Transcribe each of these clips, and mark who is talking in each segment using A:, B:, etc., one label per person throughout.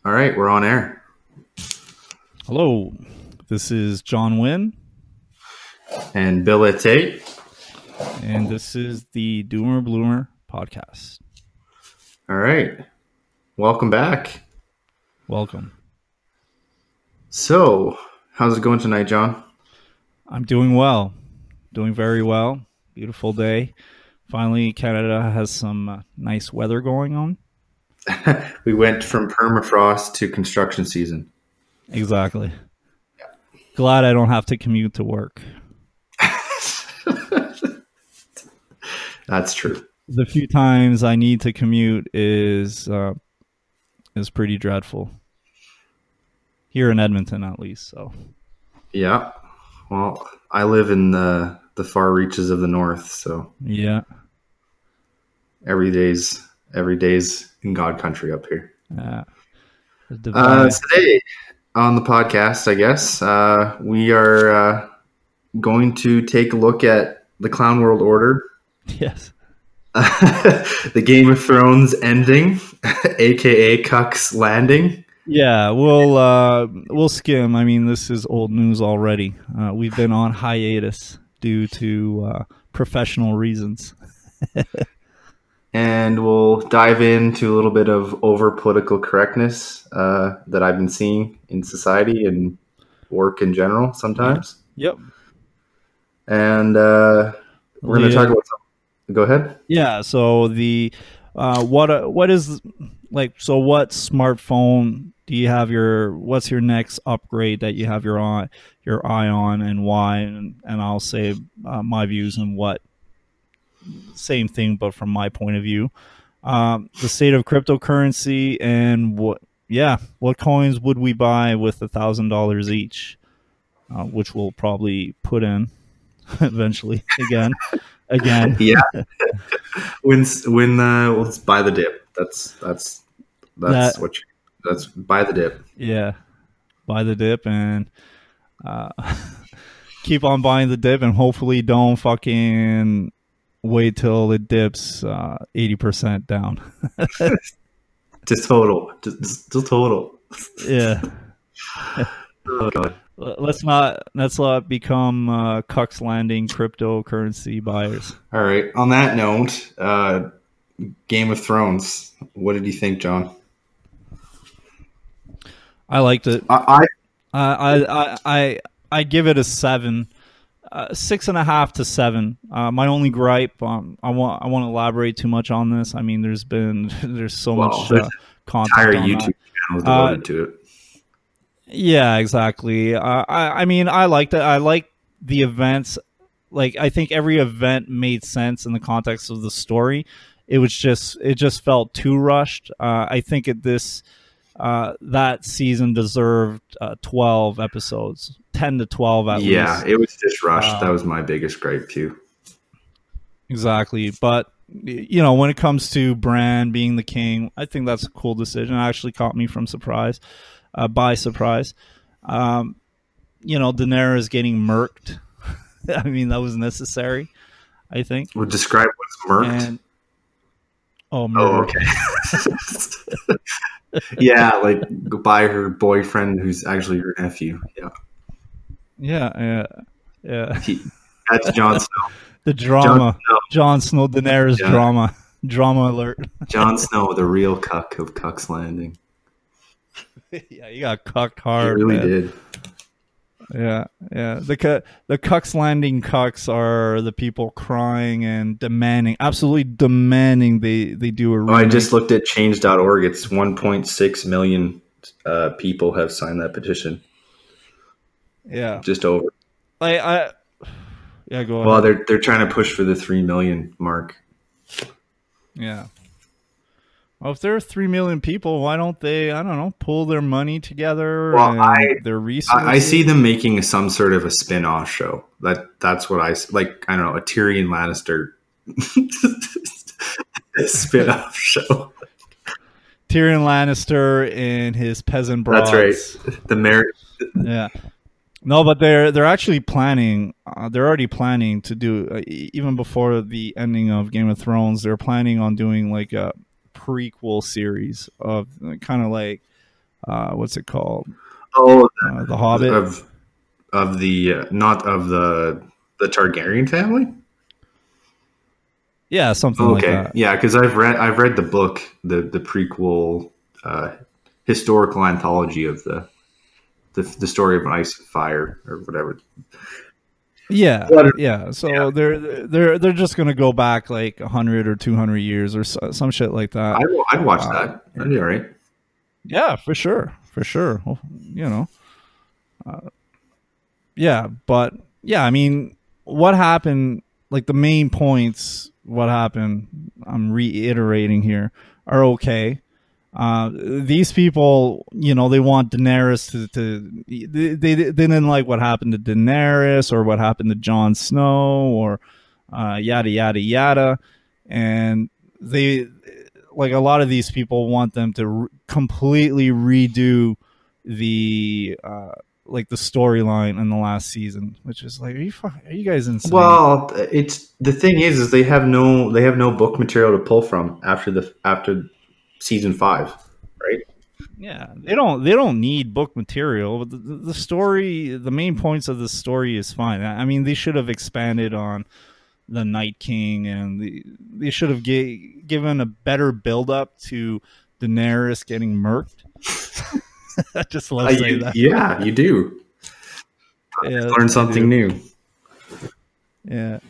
A: All right, we're on air.
B: Hello, this is John Wynn.
A: And Bill Tate.
B: And this is the Doomer Bloomer podcast.
A: All right, welcome back.
B: Welcome.
A: So, how's it going tonight, John?
B: I'm doing well. Doing very well. Beautiful day. Finally, Canada has some nice weather going on.
A: We went from permafrost to construction season.
B: Exactly. Yeah. Glad I don't have to commute to work.
A: That's true.
B: The few times I need to commute is pretty dreadful. Here in Edmonton, at least. So.
A: Yeah. Well, I live in the far reaches of the north, so
B: yeah.
A: Every day's in God country up here.
B: Yeah.
A: Today on the podcast, I guess, we are going to take a look at the Clown World Order.
B: Yes.
A: The Game of Thrones ending, aka Cuck's Landing.
B: Yeah, we'll skim. I mean, this is old news already. We've been on hiatus due to professional reasons.
A: And we'll dive into a little bit of over political correctness that I've been seeing in society and work in general sometimes.
B: Yep.
A: And we're going to talk about something. Go ahead.
B: Yeah. So what smartphone do you have what's your next upgrade that you have your eye on, and why? And I'll say my views and what. Same thing, but from my point of view, the state of cryptocurrency and what coins would we buy with $1,000 each, which we'll probably put in eventually again.
A: Yeah. Let's buy the dip. That's buy the dip.
B: Yeah. Buy the dip and keep on buying the dip, and hopefully don't fucking wait till it dips 80% down.
A: Just total.
B: Yeah.
A: Oh God.
B: Let's not become Cuck's Landing cryptocurrency buyers.
A: All right. On that note, Game of Thrones. What did you think, John?
B: I liked it. I give it a 7, 6.5 to 7. My only gripe. I won't elaborate too much on this. I mean, there's so much content.
A: Entire
B: on
A: YouTube channel devoted to it.
B: Yeah, exactly. I mean, I liked it. I like the events. Like, I think every event made sense in the context of the story. It just felt too rushed. I think that season deserved 12 episodes, 10 to 12 at least.
A: Yeah, it was just rushed. That was my biggest gripe too.
B: Exactly. But, when it comes to Bran being the king, I think that's a cool decision. It actually caught me by surprise. Daenerys getting murked. I mean, that was necessary, I think.
A: Well, describe what's murked.
B: Murder.
A: Oh, okay. Yeah, like by her boyfriend who's actually her nephew.
B: Yeah.
A: That's Jon Snow.
B: The drama. Jon Snow, Daenerys drama. Drama alert.
A: Jon Snow, the real cuck of Cuck's Landing.
B: Yeah, you got cucked hard.
A: He really did.
B: Yeah. The Cuck's Landing cucks are the people crying and absolutely demanding they do a remake.
A: I just looked at change.org. It's 1.6 million people have signed that petition.
B: Yeah.
A: Just over.
B: Yeah, go ahead.
A: Well, they're trying to push for the 3 million mark.
B: Yeah. Well, if there are 3 million people, why don't they, I don't know, pull their money together and their resources?
A: I see them making some sort of a spin-off show. That's what I like. I don't know, a Tyrion Lannister spin-off show.
B: Tyrion Lannister and his peasant broads.
A: That's right. The marriage.
B: Yeah. No, but they're actually planning. They're already planning to do even before the ending of Game of Thrones. They're planning on doing like a prequel series of kind of like what's it called?
A: Oh,
B: The Hobbit.
A: Of the not of the Targaryen family.
B: Yeah, something like that.
A: Yeah, because I've read the book, the prequel historical anthology of the story of Ice and Fire or whatever.
B: Yeah. So they're just gonna go back like 100 or 200 years or some shit like that.
A: I'd watch that. That'd be all right.
B: Yeah, for sure. Well, yeah, but yeah, I mean, what happened? Like the main points, what happened? I'm reiterating here are okay. These people, they want Daenerys they didn't like what happened to Daenerys or what happened to Jon Snow or yada yada yada, and they like a lot of these people want them to completely redo the like the storyline in the last season, which is like, are you guys insane?
A: Well, it's the thing is they have no book material to pull from after season 5, right?
B: Yeah, they don't need book material. But the story, the main points of the story is fine. I mean, they should have expanded on the Night King, and they should have given a better build up to Daenerys getting murked. I just love saying that.
A: Yeah, you do. Yeah, learn something new.
B: Yeah.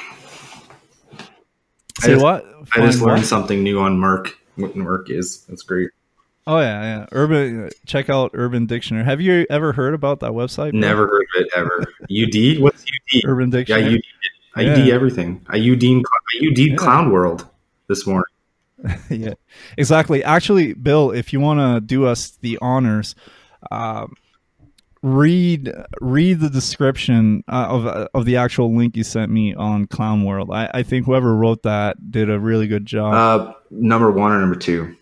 B: Say what?
A: I just learned something new on Merc. What Merc is. That's great.
B: Oh yeah. Check out Urban Dictionary. Have you ever heard about that website? Bro?
A: Never heard of it ever. UD? What's UD?
B: Urban Dictionary.
A: Yeah, UD. I UD everything. I UD Clown World this morning.
B: Yeah, exactly. Actually, Bill, if you want to do us the honors, read the description of the actual link you sent me on Clown World. I think whoever wrote that did a really good job.
A: Number 1 or number 2?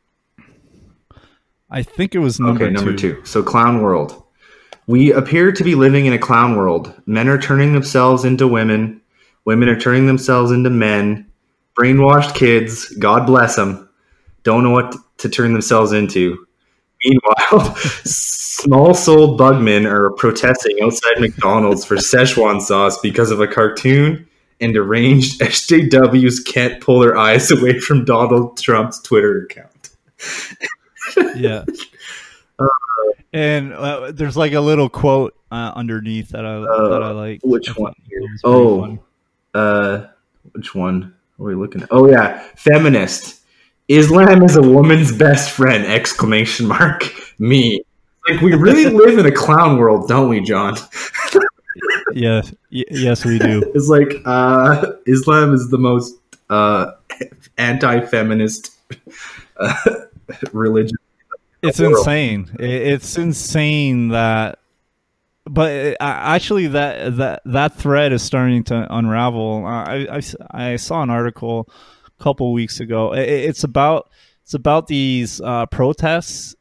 B: I think it was number 2.
A: Okay, number 2. So Clown World. We appear to be living in a clown world. Men are turning themselves into women. Women are turning themselves into men. Brainwashed kids, God bless them, don't know what to turn themselves into. Meanwhile, small-souled bugmen are protesting outside McDonald's for Szechuan sauce because of a cartoon, and deranged SJWs can't pull their eyes away from Donald Trump's Twitter account.
B: Yeah. And there's like a little quote underneath that I like.
A: Which one? Which one? What are we looking at? Oh yeah, feminist. Islam is a woman's best friend! Exclamation mark. Me. Like, we really live in a clown world, don't we, John?
B: Yes, we do.
A: It's like Islam is the most anti-feminist religion.
B: It's insane. It's insane that. But actually, that thread is starting to unravel. I saw an article a couple weeks ago. It's about these protests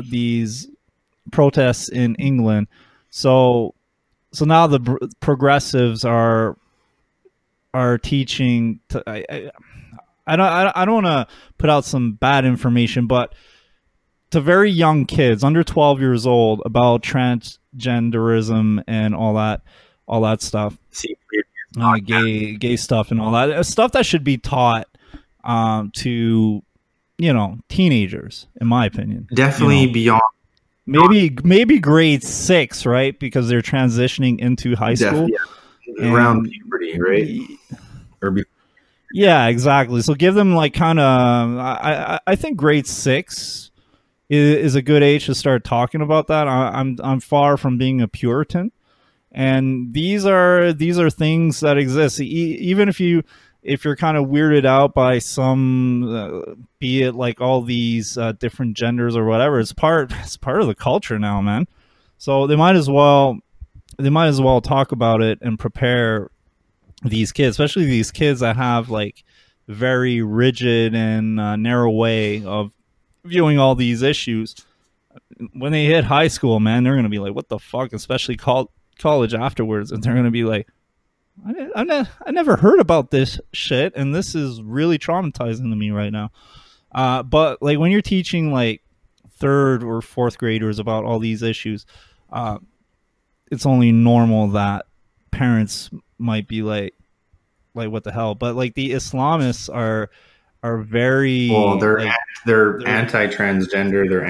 B: in England. So now the progressives are teaching. I don't want to put out some bad information, but to very young kids under 12 years old about transgenderism and all that stuff, gay stuff and all that stuff that should be taught to teenagers, in my opinion.
A: Definitely beyond
B: maybe grade 6, right? Because they're transitioning into high school.
A: Around puberty, right?
B: Yeah, exactly. So give them like kind of I think grade 6 is a good age to start talking about that. I'm far from being a Puritan, and these are things that exist. Even if you're kind of weirded out by some, be it like all these different genders or whatever, it's part of the culture now, man. So they might as well talk about it and prepare these kids, especially these kids that have like very rigid and narrow way of viewing all these issues. When they hit high school, man, they're gonna be like, what the fuck? Especially college afterwards, and they're gonna be like, I never heard about this shit, and this is really traumatizing to me right now. But like when you're teaching like third or fourth graders about all these issues, it's only normal that parents might be like what the hell? But like the Islamists are very
A: they're
B: like,
A: they're anti-transgender, they're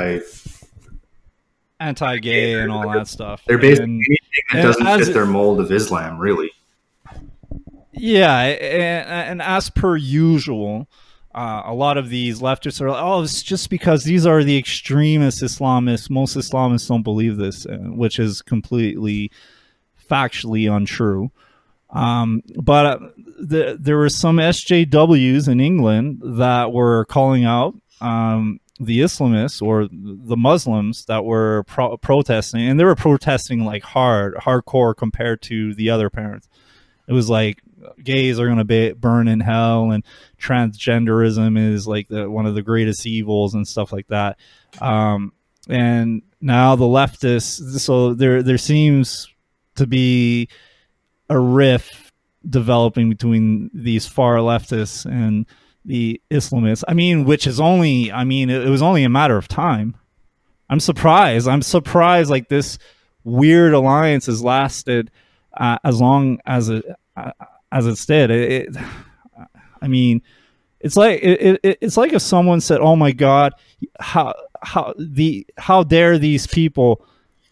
B: anti-gay and all that stuff.
A: They're basically anything that doesn't fit their mold of Islam, really.
B: Yeah, and as per usual, a lot of these leftists are like, oh, it's just because these are the extremist Islamists. Most Islamists don't believe this, which is completely factually untrue. But there were some SJWs in England that were calling out the Islamists or the Muslims that were protesting, and they were protesting like hardcore compared to the other parents. It was like gays are going to burn in hell, and transgenderism is like one of the greatest evils and stuff like that. And now the leftists, so there seems to be a rift developing between these far leftists and the Islamists. I mean, it was only a matter of time. I'm surprised like this weird alliance has lasted as long as it's did. I mean, it's like it's like if someone said, "Oh my God, how dare these people?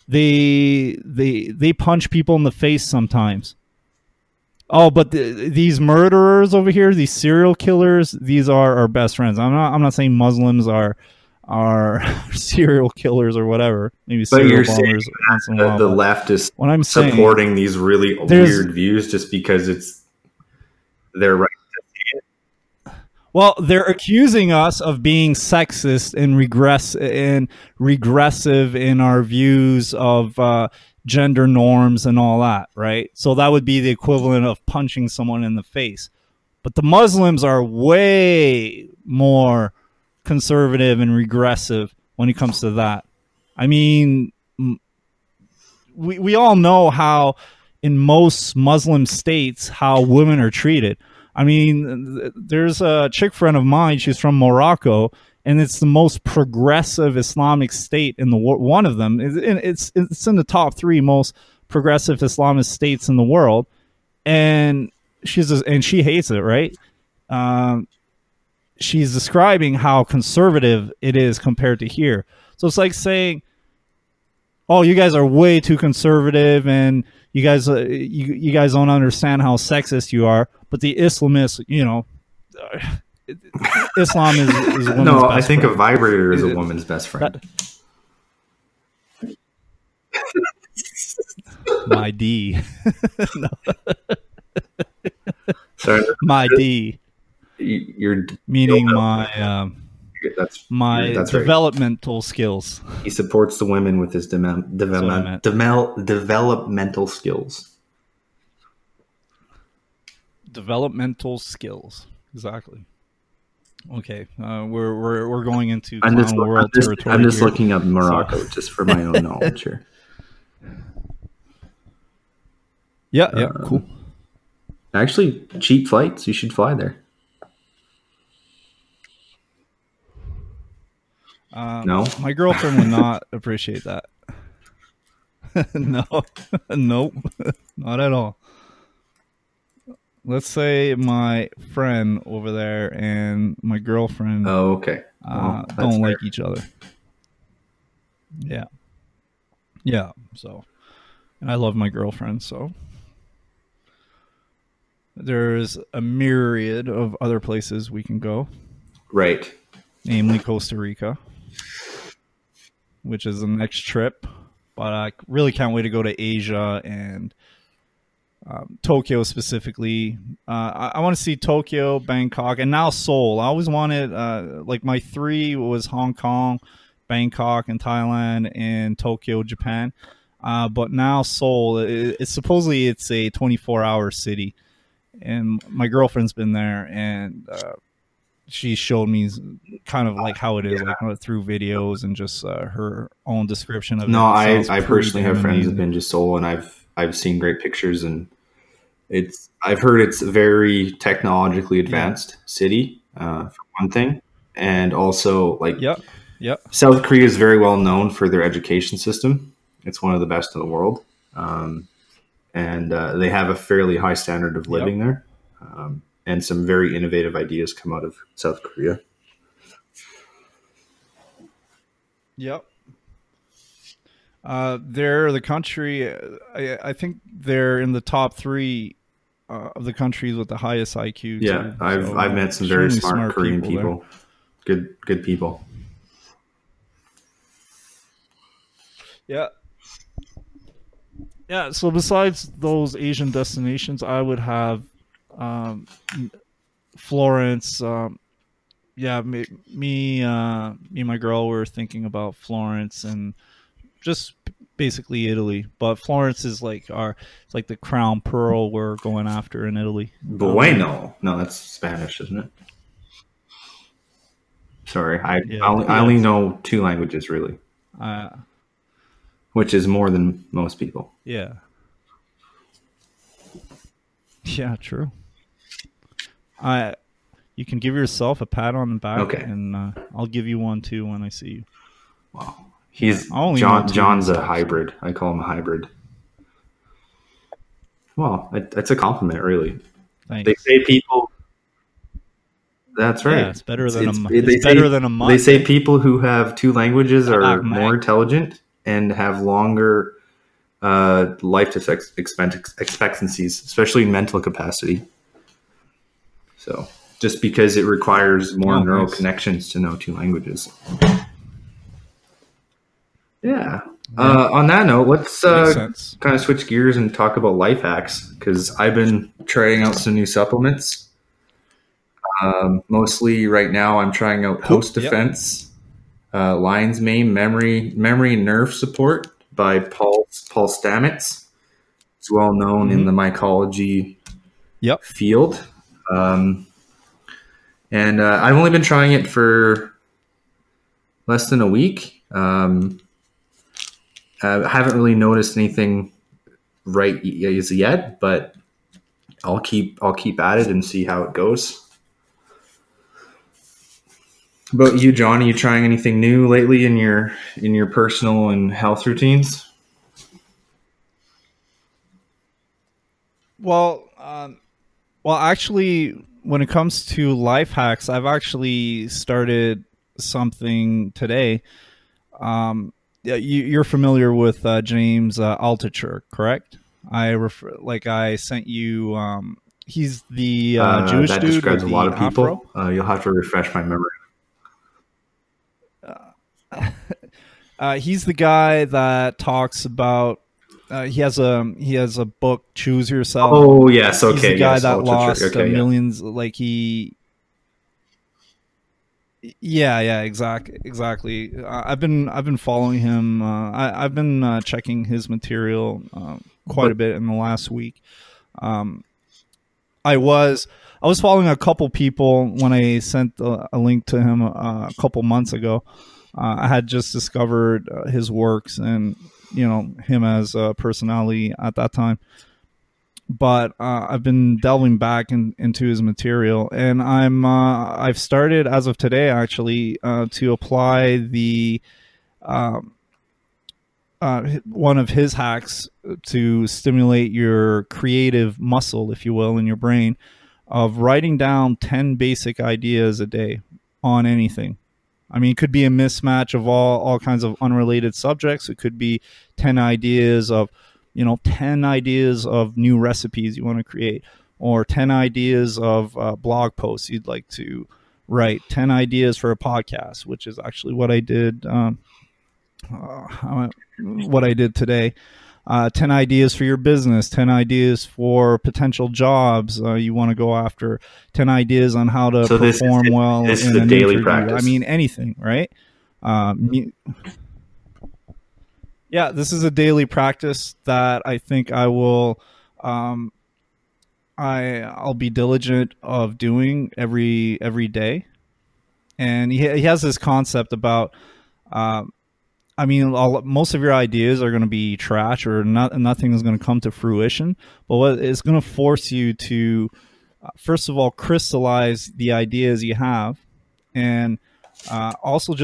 B: They punch people in the face sometimes." Oh, but these murderers over here, these serial killers, these are our best friends. I'm not saying Muslims are serial killers or whatever. Maybe serial bombers once in a while.
A: The left is supporting these really weird views just because they're right.
B: Well, they're accusing us of being sexist and regressive in our views of gender norms and all that, right? So that would be the equivalent of punching someone in the face. But the Muslims are way more conservative and regressive when it comes to that. I mean, we all know how in most Muslim states how women are treated. I mean, there's a chick friend of mine, she's from Morocco, and it's the most progressive Islamic state in the one of them. It's in the top 3 most progressive Islamist states in the world, and she hates it, right? She's describing how conservative it is compared to here. So it's like saying, "Oh, you guys are way too conservative, and you guys don't understand how sexist you are." But the Islamists, Islam is a woman's
A: no,
B: best
A: I think
B: friend.
A: A vibrator is a woman's best friend.
B: My D. No.
A: Sorry,
B: my D.
A: You're
B: meaning my
A: that's
B: developmental skills.
A: He supports the women with his developmental skills.
B: Developmental skills, exactly. Okay, we're going into clown world territory.
A: I'm just looking up Morocco just for my own knowledge here.
B: Yeah, cool.
A: Actually, cheap flights. You should fly there. No,
B: my girlfriend would not appreciate that. No, nope, not at all. Let's say my friend over there and my girlfriend
A: okay.
B: don't like each other. Yeah. So, and I love my girlfriend, so there's a myriad of other places we can go.
A: Right.
B: Namely Costa Rica, which is the next trip. But I really can't wait to go to Asia and Tokyo specifically. I want to see Tokyo, Bangkok, and now Seoul. I always wanted, like my 3 was Hong Kong, Bangkok, and Thailand, and Tokyo, Japan. But now Seoul, it's supposedly it's a 24-hour city, and my girlfriend's been there, and she showed me kind of like how it is, like through videos and just her own description of it.
A: No, I personally have friends who've been to Seoul, and I've seen great pictures, and I've heard it's a very technologically advanced city, for one thing, and also like
B: Yep.
A: South Korea is very well known for their education system. It's one of the best in the world. And they have a fairly high standard of living there. And some very innovative ideas come out of South Korea.
B: Yep. They're the country. I think they're in the top 3 of the countries with the highest IQ.
A: Yeah,
B: too.
A: I've met some very smart Korean people. Good people.
B: Yeah. Yeah. So besides those Asian destinations, I would have Florence. Me and my girl were thinking about Florence and just basically Italy. But Florence is like it's like the crown pearl we're going after in Italy.
A: Bueno. No, that's Spanish, isn't it? Sorry, I only know 2 languages really, which is more than most people.
B: Yeah. Yeah, true. You can give yourself a pat on the back,
A: okay,
B: and I'll give you one too when I see you.
A: Wow, John's a hybrid. I call him a hybrid. Well, that's a compliment, really.
B: Thanks.
A: They say people. That's right.
B: Yeah, it's better than a month.
A: They say people who have 2 languages are more intelligent and have longer life expectancies, especially mental capacity. So, just because it requires more neural connections to know 2 languages. Yeah. On that note, let's kind of switch gears and talk about life hacks, because I've been trying out some new supplements. Mostly right now, I'm trying out Host Defense, Lion's Mane Memory and Nerve Support by Paul Stamets. It's well known in the mycology field. And I've only been trying it for less than a week. I haven't really noticed anything right as yet, but I'll keep at it and see how it goes. About you, John, are you trying anything new lately in your personal and health routines?
B: Well, actually, when it comes to life hacks, I've actually started something today. You're familiar with James Altucher, correct? I sent you. He's the Jewish
A: that
B: dude. That
A: describes a lot of people. You'll have to refresh my memory.
B: He's the guy that talks about. He has a book, Choose Yourself.
A: Oh yes, okay.
B: He's the guy that lost millions. Like he. Yeah, exactly. I've been following him. I've been checking his material quite a bit in the last week. I was following a couple people when I sent a link to him a couple months ago. I had just discovered his works and him as a personality at that time. But I've been delving back into his material, and I've started as of today actually to apply the one of his hacks to stimulate your creative muscle, if you will, in your brain, of writing down 10 basic ideas a day on anything. I mean, it could be a mismatch of all kinds of unrelated subjects. It could be 10 ideas of 10 ideas of new recipes you want to create, or 10 ideas of blog posts you'd like to write, 10 ideas for a podcast, which is actually what I did today. 10 ideas for your business, 10 ideas for potential jobs you want to go after, 10 ideas on how to perform well
A: this
B: in
A: is a
B: an
A: daily
B: interview.
A: practice.
B: I mean, anything, right? Yeah, this is a daily practice that I think I will I'll be diligent of doing every day. And he has this concept about most of your ideas are going to be trash, or nothing is going to come to fruition. But what it's going to force you to, first of all, crystallize the ideas you have, and Also,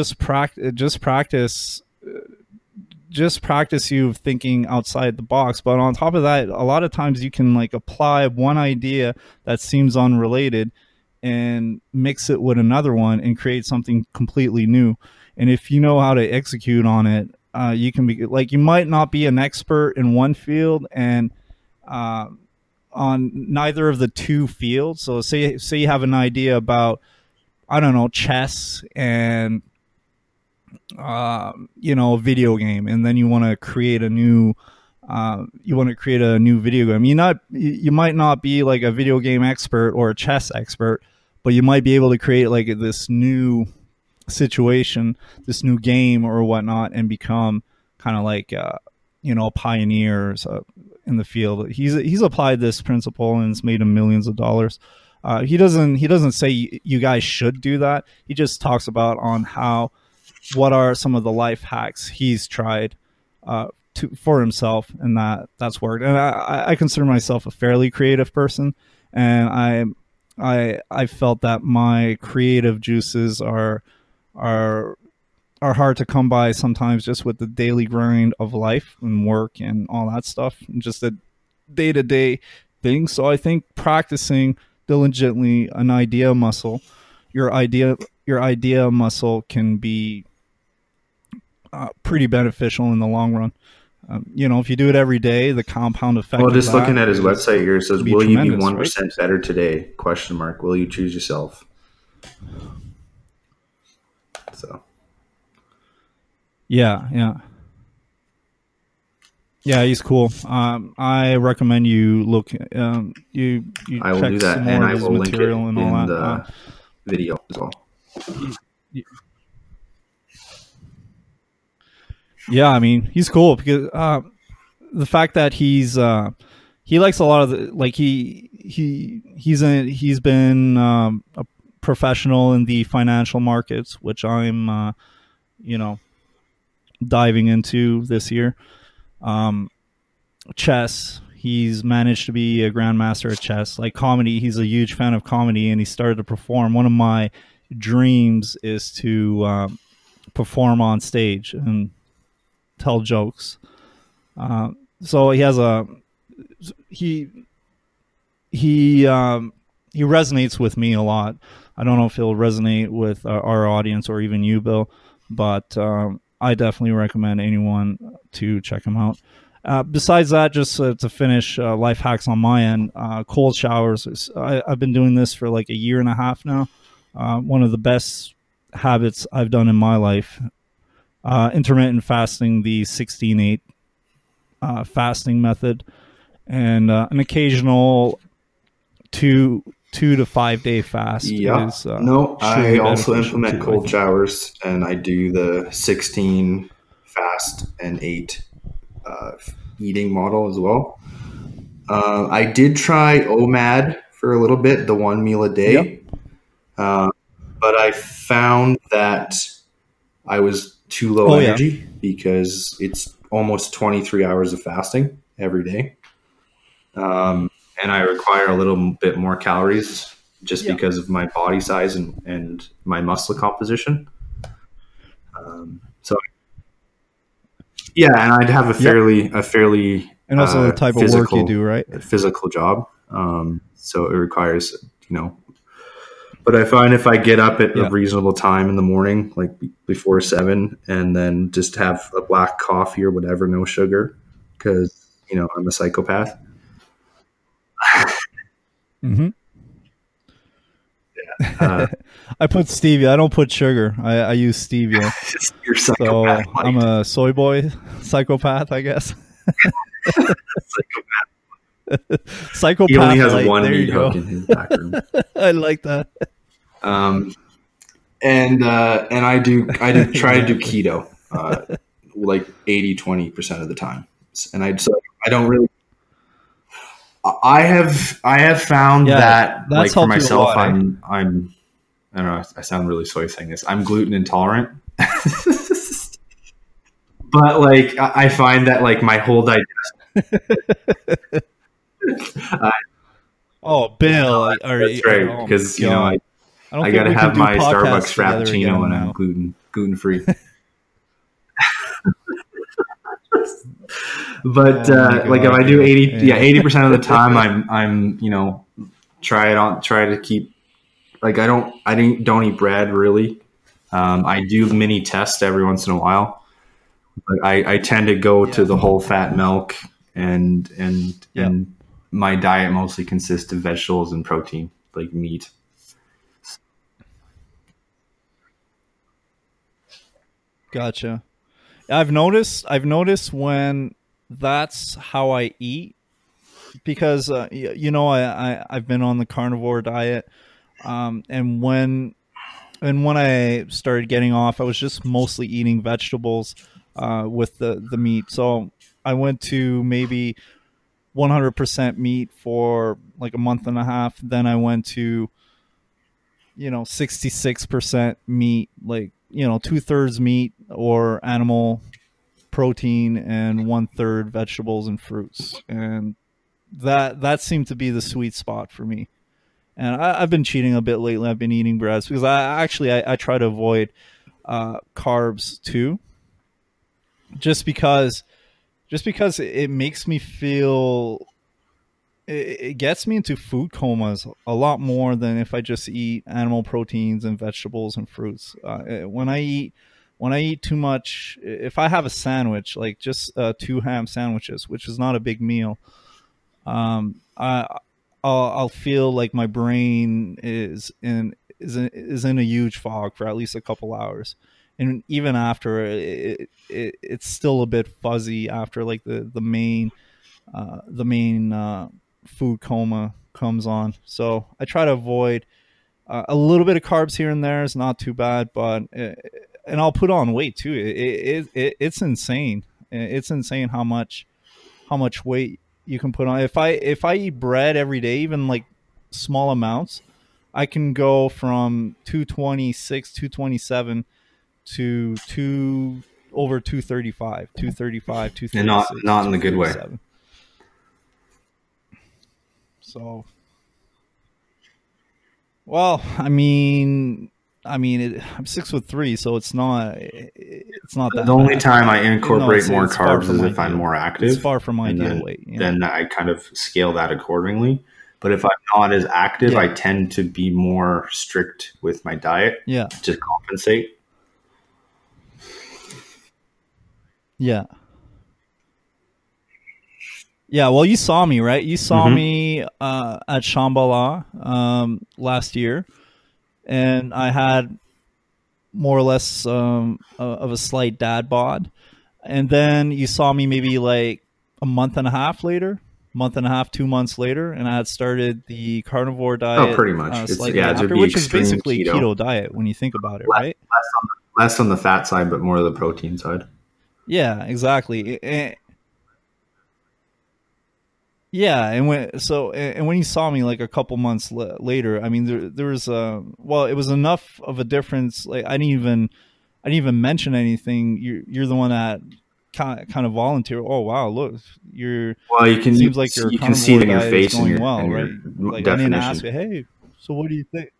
B: just practice you thinking outside the box. But on top of that, a lot of times you can like apply one idea that seems unrelated and mix it with another one and create something completely new. And if you know how to execute on it, you can be like, you might not be an expert in one field and on neither of the two fields. So say you have an idea about, I don't know, chess and a video game, and then you want to create a new video game. You might not be like a video game expert or a chess expert, but you might be able to create like this new situation, this new game or whatnot, and become kind of like a pioneer in the field. He's applied this principle and it's made him millions of dollars. He doesn't say you guys should do that. He just talks about on what are some of the life hacks he's tried for himself, and that's worked. And I consider myself a fairly creative person, and I felt that my creative juices are hard to come by sometimes, just with the daily grind of life and work and all that stuff, and just a day-to-day thing. So I think practicing diligently an idea muscle, your idea muscle can be pretty beneficial in the long run. If you do it every day, the compound effect.
A: Well, just looking at his website here, it says, "Will you be 1% better today?" ? Will you choose yourself? So,
B: yeah, he's cool. I recommend you look. You
A: I will
B: check
A: do that,
B: some more
A: and
B: of
A: I
B: his
A: will link it
B: material and all
A: in
B: that.
A: the video as well.
B: Yeah, I mean, he's cool because the fact that he likes a lot of the, like he's been a professional in the financial markets, which I'm diving into this year. Chess, he's managed to be a grandmaster at chess. Like comedy, he's a huge fan of comedy, and he started to perform. One of my dreams is to perform on stage and tell jokes. So he has he resonates with me a lot. I don't know if he'll resonate with our audience or even you, Bill, but I definitely recommend anyone to check him out. Besides that, just to finish life hacks on my end, cold showers. I've been doing this for like a year and a half now. One of the best habits I've done in my life. Intermittent fasting, the 16/8 fasting method, and an occasional 2 to 5 day fast.
A: Yeah. I also implement cold showers, and I do the 16 fast and 8 eating model as well. I did try OMAD for a little bit, the 1 meal a day. Yep. But I found that I was too low energy because it's almost 23 hours of fasting every day. And I require a little bit more calories just because of my body size and my muscle composition. And I'd have a fairly
B: and also the type of work you do, right?
A: Physical job. So it requires, but I find if I get up at a reasonable time in the morning, like before 7, and then just have a black coffee or whatever, no sugar, because, I'm a psychopath.
B: Mm-hmm. I put stevia. I don't put sugar. I use stevia.
A: You're psychopath.
B: So I'm a soy boy psychopath, I guess. Psychopath.
A: He only has one
B: there
A: meat hook in his back room.
B: I like that.
A: And I do try to do keto, like 80-20% of the time. And I don't really. I have found that, like, for myself, I'm I don't know. I sound really soy saying this. I'm gluten intolerant, but like I find that like my whole digestion.
B: Oh, Bill!
A: That's right, because
B: I don't
A: I
B: think
A: gotta
B: we can
A: have
B: do
A: my
B: podcasts
A: Starbucks
B: together
A: Frappuccino
B: again
A: and I'm
B: now.
A: gluten free. But
B: Oh my
A: like if
B: god,
A: I do
B: dude.
A: 80, yeah,
B: Yeah.
A: 80% of the time I'm try to keep like I don't eat bread really. I do mini test every once in a while. But I tend to go to
B: Yeah.
A: the whole fat milk and
B: Yep.
A: my diet mostly consists of vegetables and protein like meat.
B: Gotcha. I've noticed when that's how I eat because I've been on the carnivore diet, and when I started getting off, I was just mostly eating vegetables with the meat. So I went to maybe 100% meat for like a month and a half. Then I went to 66% meat, like 2/3 meat or animal protein and 1/3 vegetables and fruits, and that seemed to be the sweet spot for me. And I've been cheating a bit lately. I've been eating breads because I try to avoid carbs too, just because it makes me feel it gets me into food comas a lot more than if I just eat animal proteins and vegetables and fruits. When I eat too much, if I have a sandwich, like just 2 ham sandwiches, which is not a big meal, I'll feel like my brain is in a huge fog for at least a couple hours, and even after it's still a bit fuzzy after like the main food coma comes on. So I try to avoid a little bit of carbs here and there is not too bad, but and I'll put on weight too. It's insane. It's insane how much weight you can put on. If I eat bread every day, even like small amounts, I can go from 226, 227 to over 235, 235,
A: And
B: 236,
A: not in the good way.
B: 237. So, well, I'm 6'3", so it's not
A: The
B: that
A: only
B: bad,
A: time I
B: but no,
A: incorporate more
B: it's far
A: carbs is
B: from
A: if I'm
B: ideal.
A: more
B: It's
A: active,
B: far from
A: and
B: ideal weight.
A: then I kind of scale that accordingly. But if I'm not as active, I
B: Yeah,
A: tend to be more strict with my diet
B: yeah,
A: to compensate.
B: yeah, yeah. Well, you saw me, right? You saw
A: Hmm.
B: me at Shambhala last year, and I had more or less of a slight dad bod. And then you saw me maybe like a month and a half, 2 months later, and I had started the carnivore
A: Oh,
B: diet
A: pretty much.
B: slightly
A: It'd
B: after,
A: be
B: which is
A: extreme
B: basically
A: keto,
B: keto diet when you think about it,
A: less,
B: right?
A: less on the fat side, but more of the protein side.
B: Yeah, exactly. Yeah, and when you saw me like a couple months later, I mean there was well, it was enough of a difference. Like I didn't even mention anything. You're the one that kind of volunteer. Oh wow, look, you're
A: Well,
B: seems like your
A: you can see it
B: carnivore
A: in your
B: diet is
A: face and
B: going well,
A: your
B: right? Like I didn't ask
A: definition.
B: you, hey, so what do you think?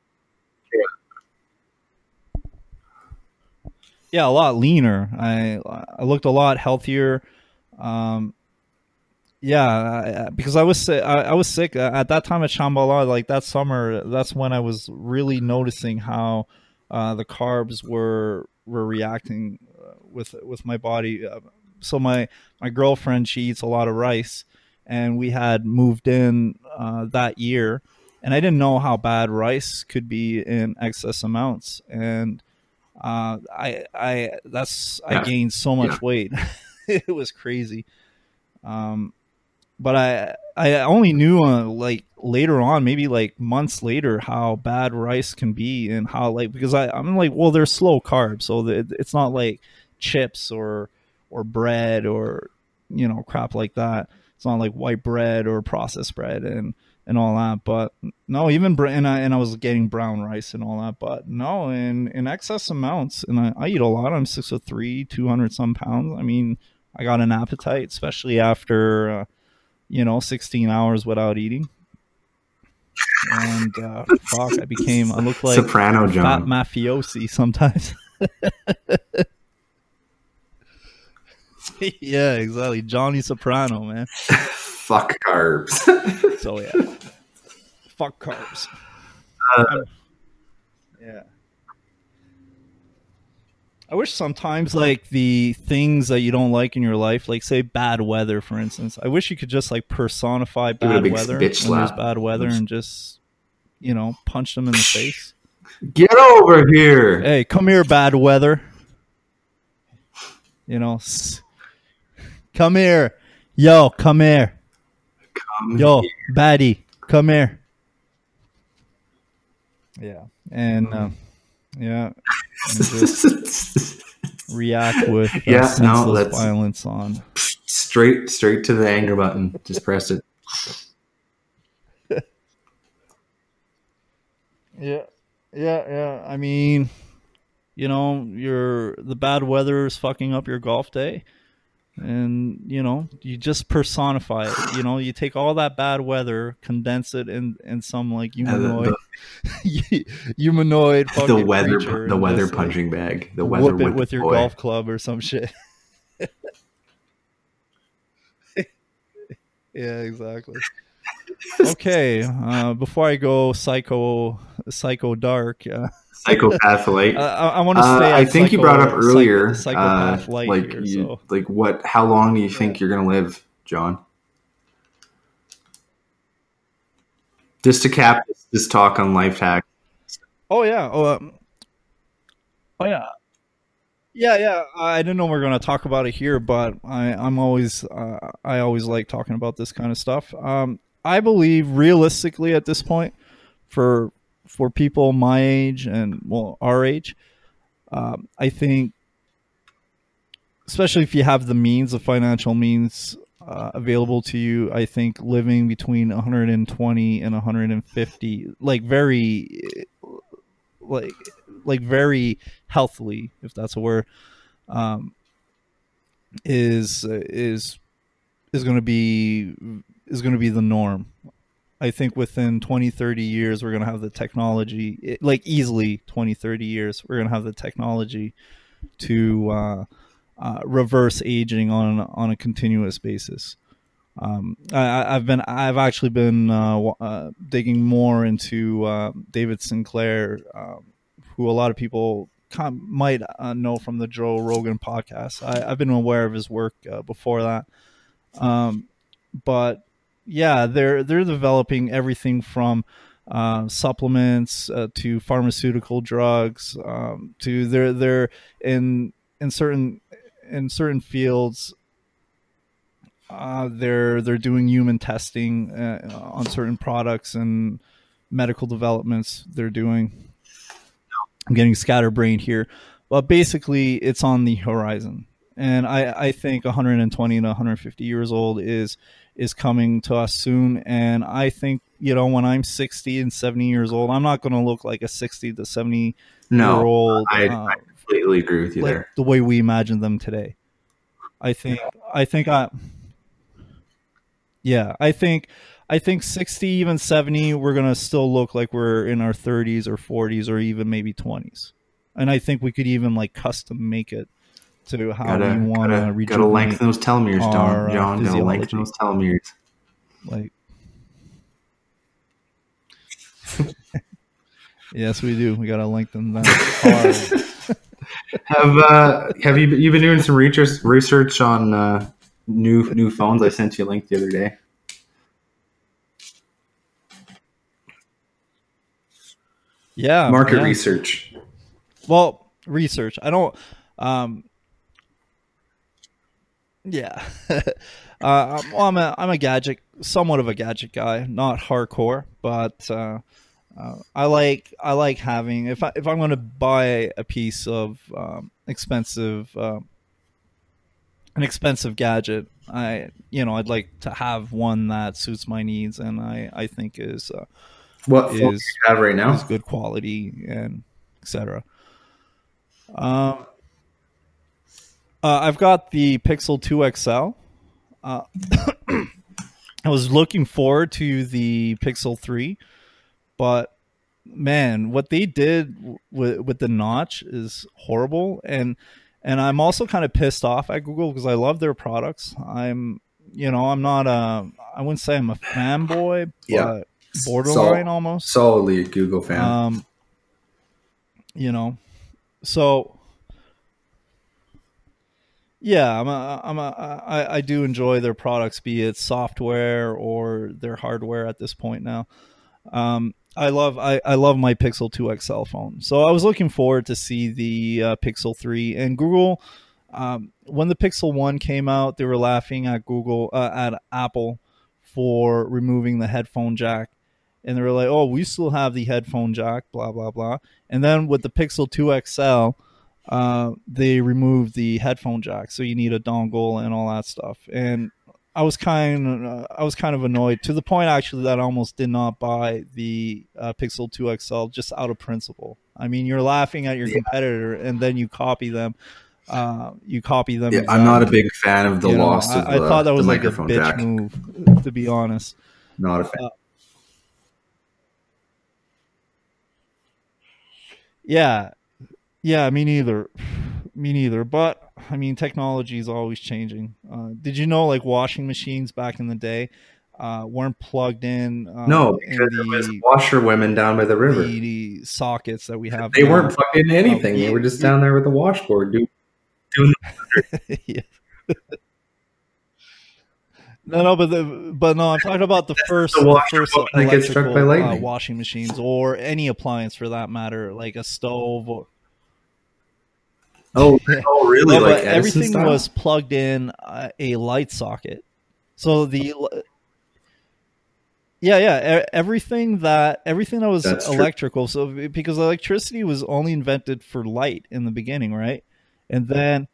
B: Yeah, a lot leaner. I looked a lot healthier. Um, yeah, because I was sick. I was sick at that time at Shambhala. Like that summer, that's when I was really noticing how the carbs were reacting with my body. So my girlfriend, she eats a lot of rice, and we had moved in that year, and I didn't know how bad rice could be in excess amounts, and I
A: Yeah,
B: gained so
A: yeah.
B: much weight. It was crazy. Um, but I only knew like later on, maybe like months later, how bad rice can be, and how like because I'm like, well, they're slow carbs, so it's not like chips or bread or crap like that. It's not like white bread or processed bread and all that. But no, even and I was getting brown rice and all that. But no, in excess amounts, and I eat a lot. I'm 6'3", 200 some pounds. I mean, I got an appetite, especially after 16 hours without eating. and fuck, I look like
A: Soprano
B: a fat
A: John.
B: mafiosi sometimes. Yeah, exactly. Johnny Soprano, man.
A: Fuck carbs.
B: So yeah, fuck carbs. Yeah. I wish sometimes, like, the things that you don't like in your life, like say bad weather, for instance, I wish you could just like personify
A: Give it a
B: bad
A: big
B: weather
A: bitch
B: when there's
A: slap.
B: bad weather and just, you know, punch them in the face.
A: Get over here.
B: Hey, come here, bad weather. You know, come here. Yo, come here. Yo, baddie, come here. Yeah. And yeah, and just react with senseless violence on.
A: Straight to the anger button. Just press it.
B: Yeah. I mean, you know, the bad weather is fucking up your golf day, and you know, you just personify it. You know, you take all that bad weather, condense it in some like humanoid, humanoid fucking
A: the weather
B: just,
A: punching bag. The
B: weather whip it with your golf club or some shit. Yeah, exactly. Okay, before I go psycho dark,
A: psychopath light.
B: I want to stay.
A: I think you brought up earlier,
B: psychopath light
A: like
B: here, so.
A: like what? How long do you think you're gonna live, John? Just to cap this talk on life hack.
B: Oh yeah. Oh yeah. Yeah. I didn't know we were going to talk about it here, but I always like talking about this kind of stuff. I believe realistically at this point, for people my age and our age, I think, especially if you have the means, the financial means available to you, I think living between 120 and 150, like very, like very healthily, if that's a word, is going to be the norm. I think within 20, 30 years, we're going to have the technology, like easily 20, 30 years, we're going to have the technology to reverse aging on a continuous basis. I've actually been digging more into David Sinclair, who a lot of people might know from the Joe Rogan podcast. I've been aware of his work before that, but yeah, they're developing everything from supplements to pharmaceutical drugs to they're in certain fields. They're doing human testing on certain products and medical developments they're doing. I'm getting scatterbrained here, but basically it's on the horizon. And I think 120 to 150 years old is coming to us soon. And I think, you know, when I'm 60 and 70 years old, I'm not going to look like a 60 to 70 year old.
A: I completely agree with you
B: like
A: there.
B: The way we imagine them today. I think 60, even 70, we're going to still look like we're in our 30s or 40s or even maybe 20s. And I think we could even like custom make it to how we want to rejuvenate.
A: Gotta lengthen those telomeres, John. Gotta lengthen those telomeres.
B: Like, yes, we do. We gotta lengthen them hard.
A: Have you been doing some research on new phones? I sent you a link the other day.
B: Yeah,
A: market research.
B: Well, research. I don't. Yeah. I'm a gadget, somewhat of a gadget guy, not hardcore, but I like having, if I'm going to buy a piece of an expensive gadget, I'd like to have one that suits my needs, and I think is
A: what phone do you have right now?
B: Is good quality and etc. I've got the Pixel 2 XL. I was looking forward to the Pixel 3, but man, what they did with the notch is horrible, and I'm also kind of pissed off at Google because I love their products. I'm not I wouldn't say I'm a fanboy, but borderline almost.
A: Solidly a Google fan.
B: So yeah, I do enjoy their products, be it software or their hardware at this point now. I love my Pixel 2 XL phone. So I was looking forward to see the Pixel 3 and Google. When the Pixel 1 came out, they were laughing at Apple for removing the headphone jack. And they were like, oh, we still have the headphone jack, blah, blah, blah. And then with the Pixel 2 XL, they removed the headphone jack. So you need a dongle and all that stuff. And I was kind of annoyed, to the point actually that I almost did not buy the Pixel 2 XL just out of principle. I mean, you're laughing at your competitor and then you copy them. Yeah, exactly.
A: I'm not a big fan of the loss of the I
B: thought that was like a bitch
A: jack.
B: Move, to be honest.
A: Not a fan.
B: Yeah, me neither. But I mean, technology is always changing. Did you know, like, washing machines back in the day weren't plugged in?
A: No, because there was washerwomen down by the river.
B: The sockets that we have.
A: They weren't plugged into anything. They were just down there with the washboard doing.
B: Yeah. No, but no, I'm talking about the first
A: that gets struck by lightning.
B: Washing machines, or any appliance for that matter, like a stove.
A: Really?
B: No,
A: like
B: everything was plugged in a light socket. So everything that was electrical. True. So because electricity was only invented for light in the beginning, right? And then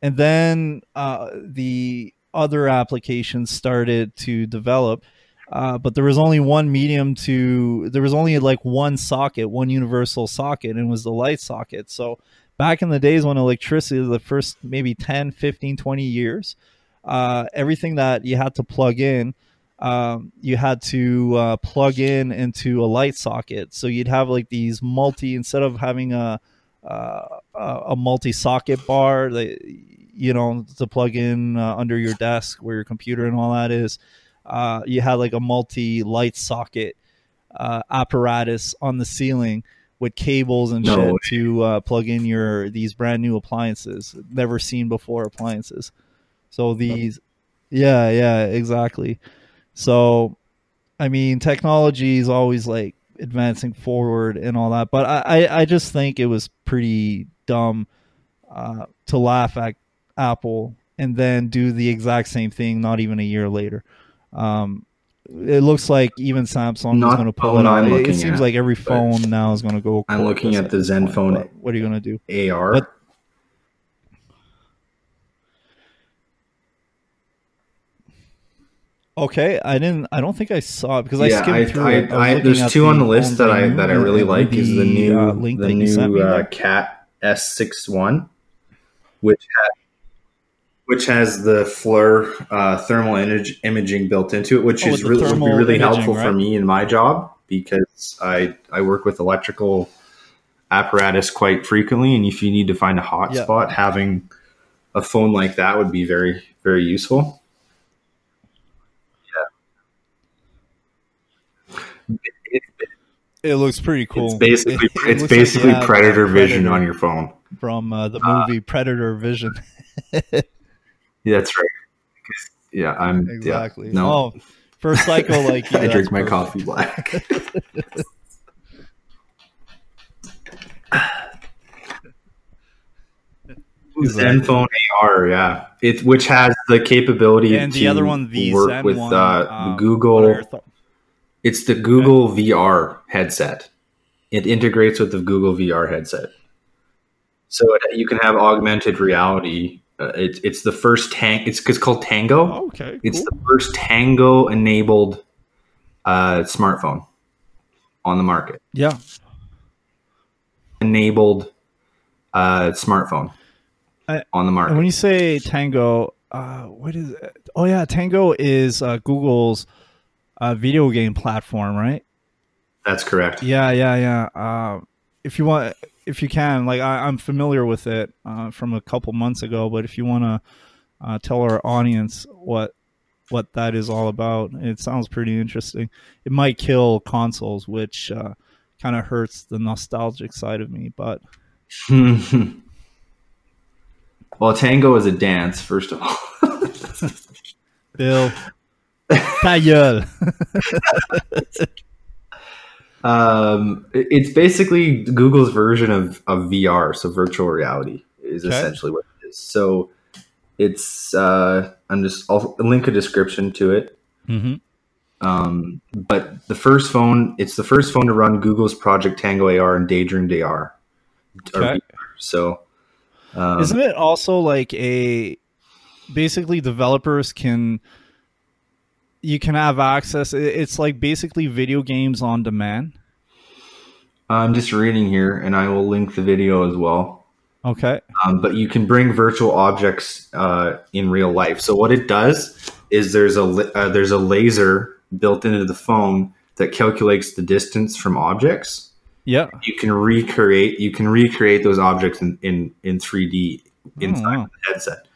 B: the other applications started to develop, but there was only one there was only like one socket, one universal socket, and it was the light socket. So back in the days when electricity, the first maybe 10, 15, 20 years, everything that you had to plug in, you had to plug in into a light socket. So you'd have like these instead of having a multi-socket bar that to plug in under your desk where your computer and all that is, you had like a multi-light socket apparatus on the ceiling with cables and shit to plug in these brand new appliances, never seen before appliances. So these, yeah, exactly. So I mean, technology is always like advancing forward and all that, but I just think it was pretty dumb to laugh at Apple and then do the exact same thing not even a year later. It looks like even Samsung is going to pull it out. It seems like every phone now is going to go.
A: I'm looking at the Zenfone.
B: What are you going to do?
A: AR.
B: Okay, I don't think I saw it because I skimmed through it.
A: There's two on the list that I really like. Is the new Cat S61, which has the FLIR thermal imaging built into it, which would be really helpful for me in my job because I work with electrical apparatus quite frequently, and if you need to find a hotspot, having a phone like that would be very, very useful. Yeah.
B: It looks pretty cool.
A: It's basically Predator Vision on your phone
B: from the movie Predator Vision.
A: Yeah, that's right. Yeah, I'm
B: exactly.
A: Yeah, no.
B: Oh, for a psycho like you,
A: I drink my coffee black. Zenfone AR, yeah, which has the capability
B: and the other one, the
A: work
B: Zen
A: with
B: the
A: Google. It's the Google VR headset. It integrates with the Google VR headset, so you can have augmented reality. It's the first It's called Tango.
B: Oh, okay, cool.
A: It's the first Tango enabled smartphone on the market.
B: Yeah,
A: enabled smartphone on the market.
B: And when you say Tango, what is it? Oh yeah, Tango is Google's video game platform, right?
A: That's correct.
B: Yeah. If you want, if you can, like I'm familiar with it from a couple months ago, but if you want to tell our audience what that is all about, it sounds pretty interesting. It might kill consoles, which kind of hurts the nostalgic side of me, but
A: Well, tango is a dance, first of all.
B: Bill, ta gueule.
A: It's basically Google's version of VR, so virtual reality is essentially what it is. So it's I'll link a description to it. But the first phone, it's the first phone to run Google's Project Tango AR and Daydream AR.
B: Okay.
A: So
B: isn't it also like basically developers you can have access, it's like basically video games on demand?
A: I'm just reading here, and I will link the video as well.
B: Okay.
A: But you can bring virtual objects in real life. So what it does is there's a laser built into the phone that calculates the distance from objects.
B: Yeah.
A: You can recreate those objects in 3D inside the headset.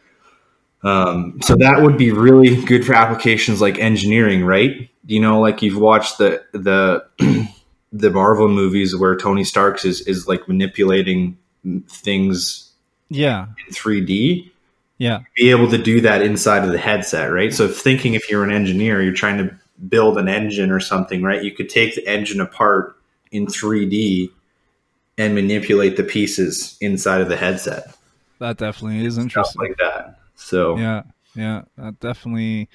A: So that would be really good for applications like engineering, right? You know, like you've watched the Marvel movies where Tony Stark is like manipulating things
B: in
A: 3D.
B: Yeah.
A: Be able to do that inside of the headset, right? So if you're an engineer, you're trying to build an engine or something, right? You could take the engine apart in 3D and manipulate the pieces inside of the headset.
B: That definitely is interesting.
A: Stuff like that. So
B: yeah, that definitely.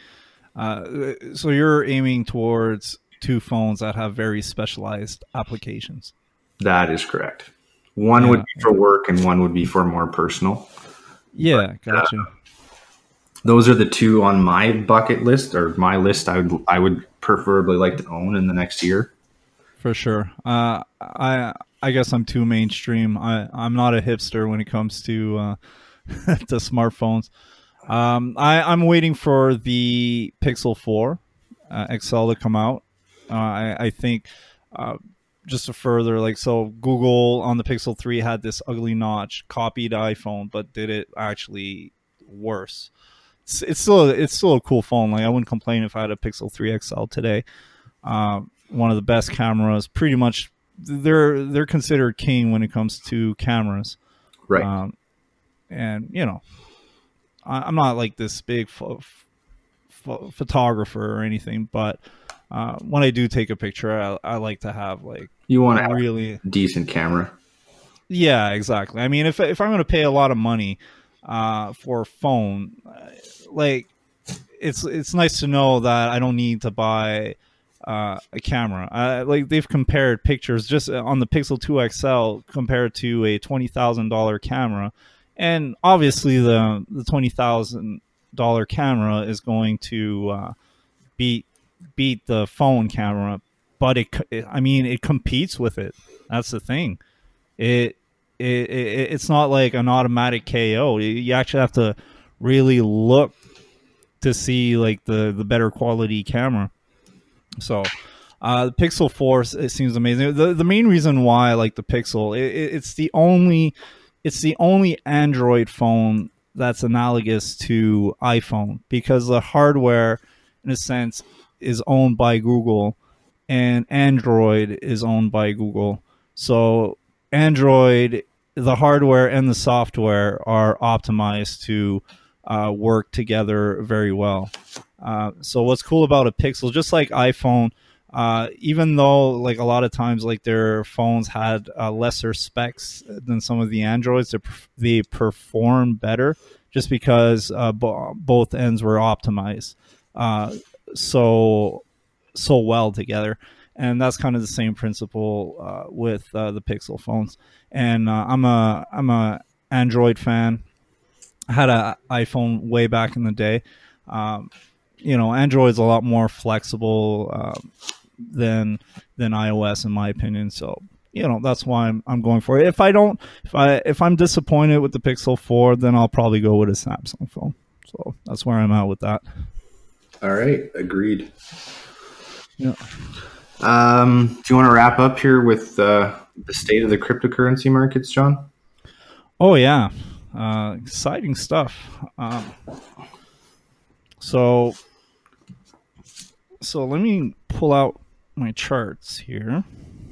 B: So you're aiming towards two phones that have very specialized applications.
A: That is correct. One would be for work, and one would be for more personal.
B: Yeah, gotcha.
A: Those are the two on my bucket list, or my list. I would preferably like to own in the next year.
B: For sure. I guess I'm too mainstream. I'm not a hipster when it comes to to smartphones. I'm waiting for the Pixel 4 XL to come out. I think just to further, like, so Google on the Pixel 3 had this ugly notch, copied iPhone, but did it actually worse. It's still a cool phone. Like, I wouldn't complain if I had a Pixel 3 XL today. One of the best cameras. Pretty much, they're considered king when it comes to cameras.
A: Right.
B: And you know, I'm not like this big photographer or anything, but when I do take a picture, I like to have like
A: you want a
B: really
A: decent camera.
B: Yeah, exactly. I mean, if I'm going to pay a lot of money for a phone, like it's nice to know that I don't need to buy a camera. Like they've compared pictures just on the Pixel 2 XL compared to a $20,000 camera, and obviously the $20,000 camera is going to beat the phone camera, but it competes with it. That's the thing. It's not like an automatic KO. You actually have to really look to see like the better quality camera. So the Pixel 4, it seems amazing. The main reason why I like the Pixel, it's the only Android phone that's analogous to iPhone, because the hardware, in a sense, is owned by Google, and Android is owned by Google. So Android, the hardware and the software are optimized to work together very well. So what's cool about a Pixel, just like iPhone, even though like a lot of times like their phones had lesser specs than some of the Androids, they perform better just because both ends were optimized so well together. And that's kind of the same principle with the Pixel phones. And I'm a Android fan. I had an iPhone way back in the day. Android's a lot more flexible than iOS, in my opinion. So that's why I'm going for it. If I'm disappointed with the Pixel 4, then I'll probably go with a Samsung phone. So that's where I'm at with that.
A: All right, agreed.
B: Yeah.
A: Do you want to wrap up here with the state of the cryptocurrency markets, John?
B: Oh yeah, exciting stuff. So let me pull out my charts here.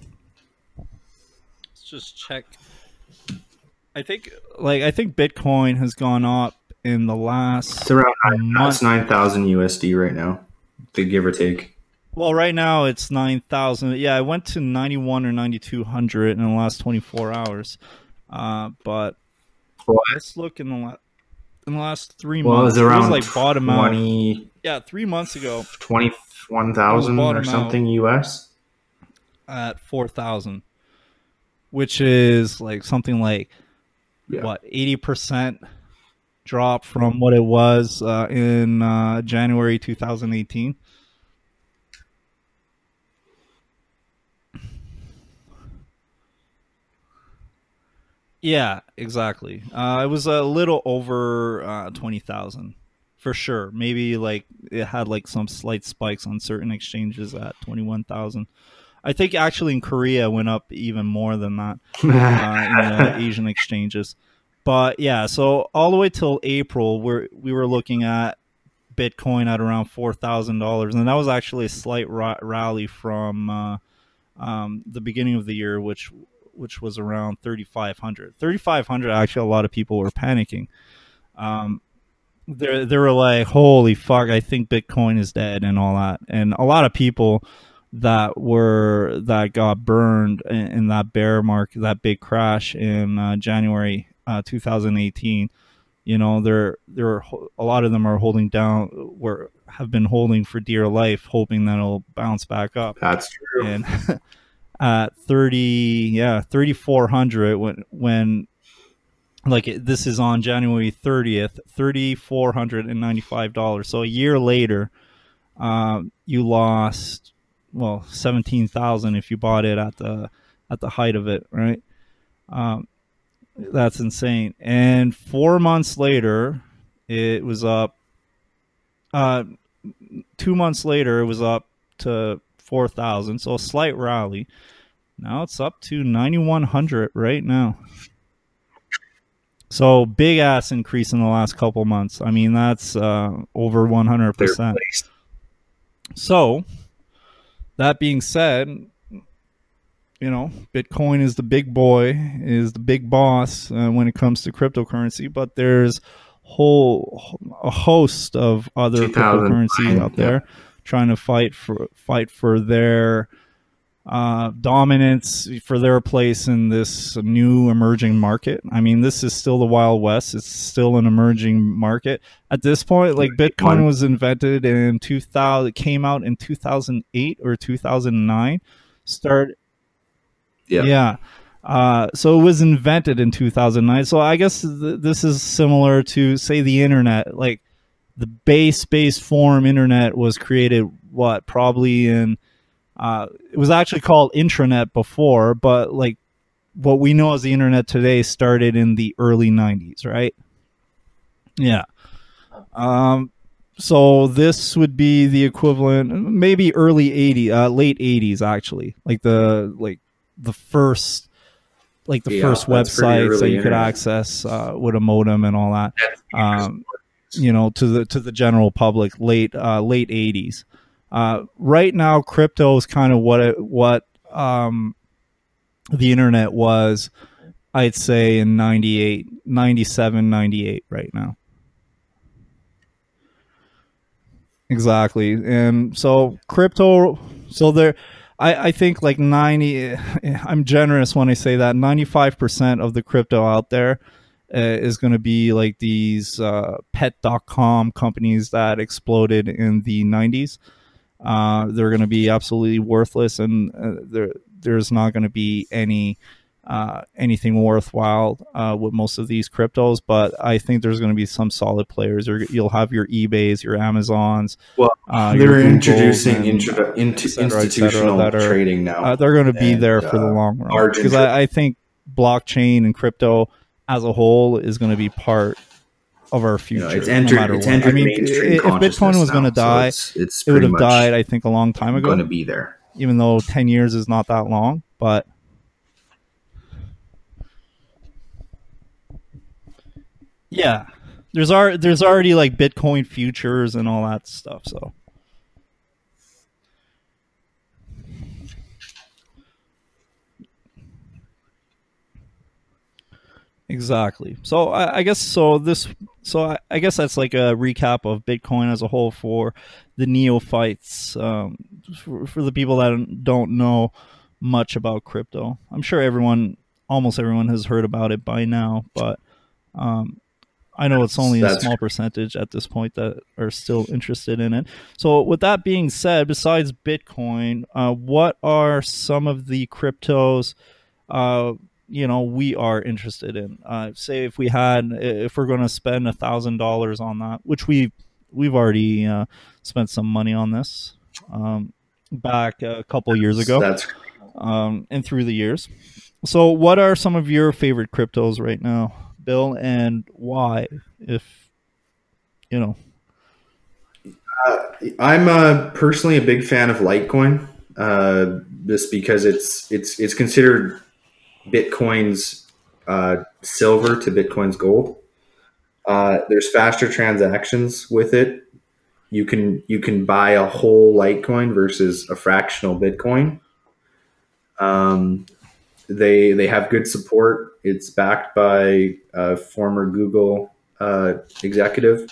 B: Let's just check. I think Bitcoin has gone up in the last.
A: It's around 9,000 USD right now, give or take.
B: Well, right now it's 9,000. Yeah, I went to 91 or 9,200 in the last 24 hours. But let's look in the last 3 months.
A: Well, it was around
B: it was like bottom
A: 20,
B: out. Yeah, 3 months ago.
A: 21,000 or something US?
B: At 4,000. Which is like something like, 80% drop from what it was in January 2018. Yeah, exactly. It was a little over 20,000 for sure. Maybe like it had like some slight spikes on certain exchanges at 21,000. I think actually in Korea went up even more than that in the Asian exchanges. But yeah, so all the way till April, we were looking at Bitcoin at around $4,000, and that was actually a slight rally from the beginning of the year, which was around 3,500. 3,500, actually, a lot of people were panicking. They were like, holy fuck, I think Bitcoin is dead and all that. And a lot of people that got burned in that bear market, that big crash in January 2018, a lot of them are holding down, have been holding for dear life, hoping that it'll bounce back up.
A: That's true.
B: And at 3,400 when this is on January 30th, $3,495. So a year later, you lost 17,000 if you bought it at the height of it, right? That's insane. And 4 months later, it was up. 2 months later, it was up to 4,000. So a slight rally. Now it's up to 9,100 right now. So big ass increase in the last couple months. I mean, that's over 100%. So that being said, Bitcoin is the big boy, is the big boss when it comes to cryptocurrency, but there's a host of other cryptocurrencies out there trying to fight for their dominance, for their place in this new emerging market. I mean, this is still the Wild West. It's still an emerging market at this point. Like Bitcoin was invented in 2000, it came out in 2008 or 2009. Yeah. So it was invented in 2009. So I guess this is similar to, say, the internet. Like the base form internet was created, probably in, it was actually called intranet before, but like what we know as the internet today started in the early 90s, right? Yeah. So this would be the equivalent, maybe early 80s, late 80s, actually. Like the first websites that you could access with a modem and all that, to the general public, late 80s. Right now, crypto is kind of what the internet was, I'd say, in 97, 98 right now. Exactly. And so crypto, I think like 90, I'm generous when I say that 95% of the crypto out there is going to be like these pet.com companies that exploded in the 90s. They're going to be absolutely worthless, and there's not going to be anything worthwhile with most of these cryptos. But I think there's going to be some solid players. You'll have your eBays, your Amazons.
A: Well, they're introducing institutional trading now.
B: They're going to be there for the long run, because I think blockchain and crypto as a whole is going to be part of our future.
A: It's entered
B: if Bitcoin was going to die, it would have died, I think, a long time ago.
A: Going to be there.
B: even though 10 years is not that long, but yeah, there's already like Bitcoin futures and all that stuff. So exactly. So I guess so. I guess that's like a recap of Bitcoin as a whole for the neophytes, for the people that don't know much about crypto. I'm sure almost everyone, has heard about it by now, but I know it's only a small percentage at this point that are still interested in it. So with that being said, besides Bitcoin, what are some of the cryptos we are interested in? Say if we're going to spend $1,000 on that, which we've already spent some money on this back a couple years ago, and through the years. So what are some of your favorite cryptos right now, Bill, and why? If you know,
A: I'm personally a big fan of Litecoin, just because it's considered Bitcoin's silver to Bitcoin's gold. There's faster transactions with it. You can buy a whole Litecoin versus a fractional Bitcoin. They have good support. It's backed by a former Google executive.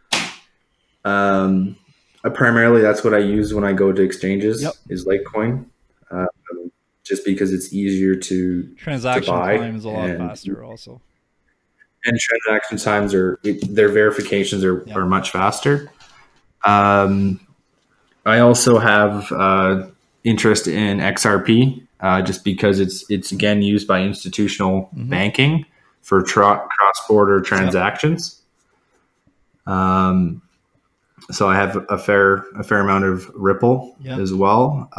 A: Primarily, that's what I use when I go to exchanges.
B: Yep.
A: Is Litecoin, just because it's easier to
B: transaction
A: buy,
B: time is a lot faster also.
A: And transaction times their verifications are much faster. I also have interest in XRP, just because it's again used by institutional banking for cross-border transactions. So I have a fair amount of Ripple as well.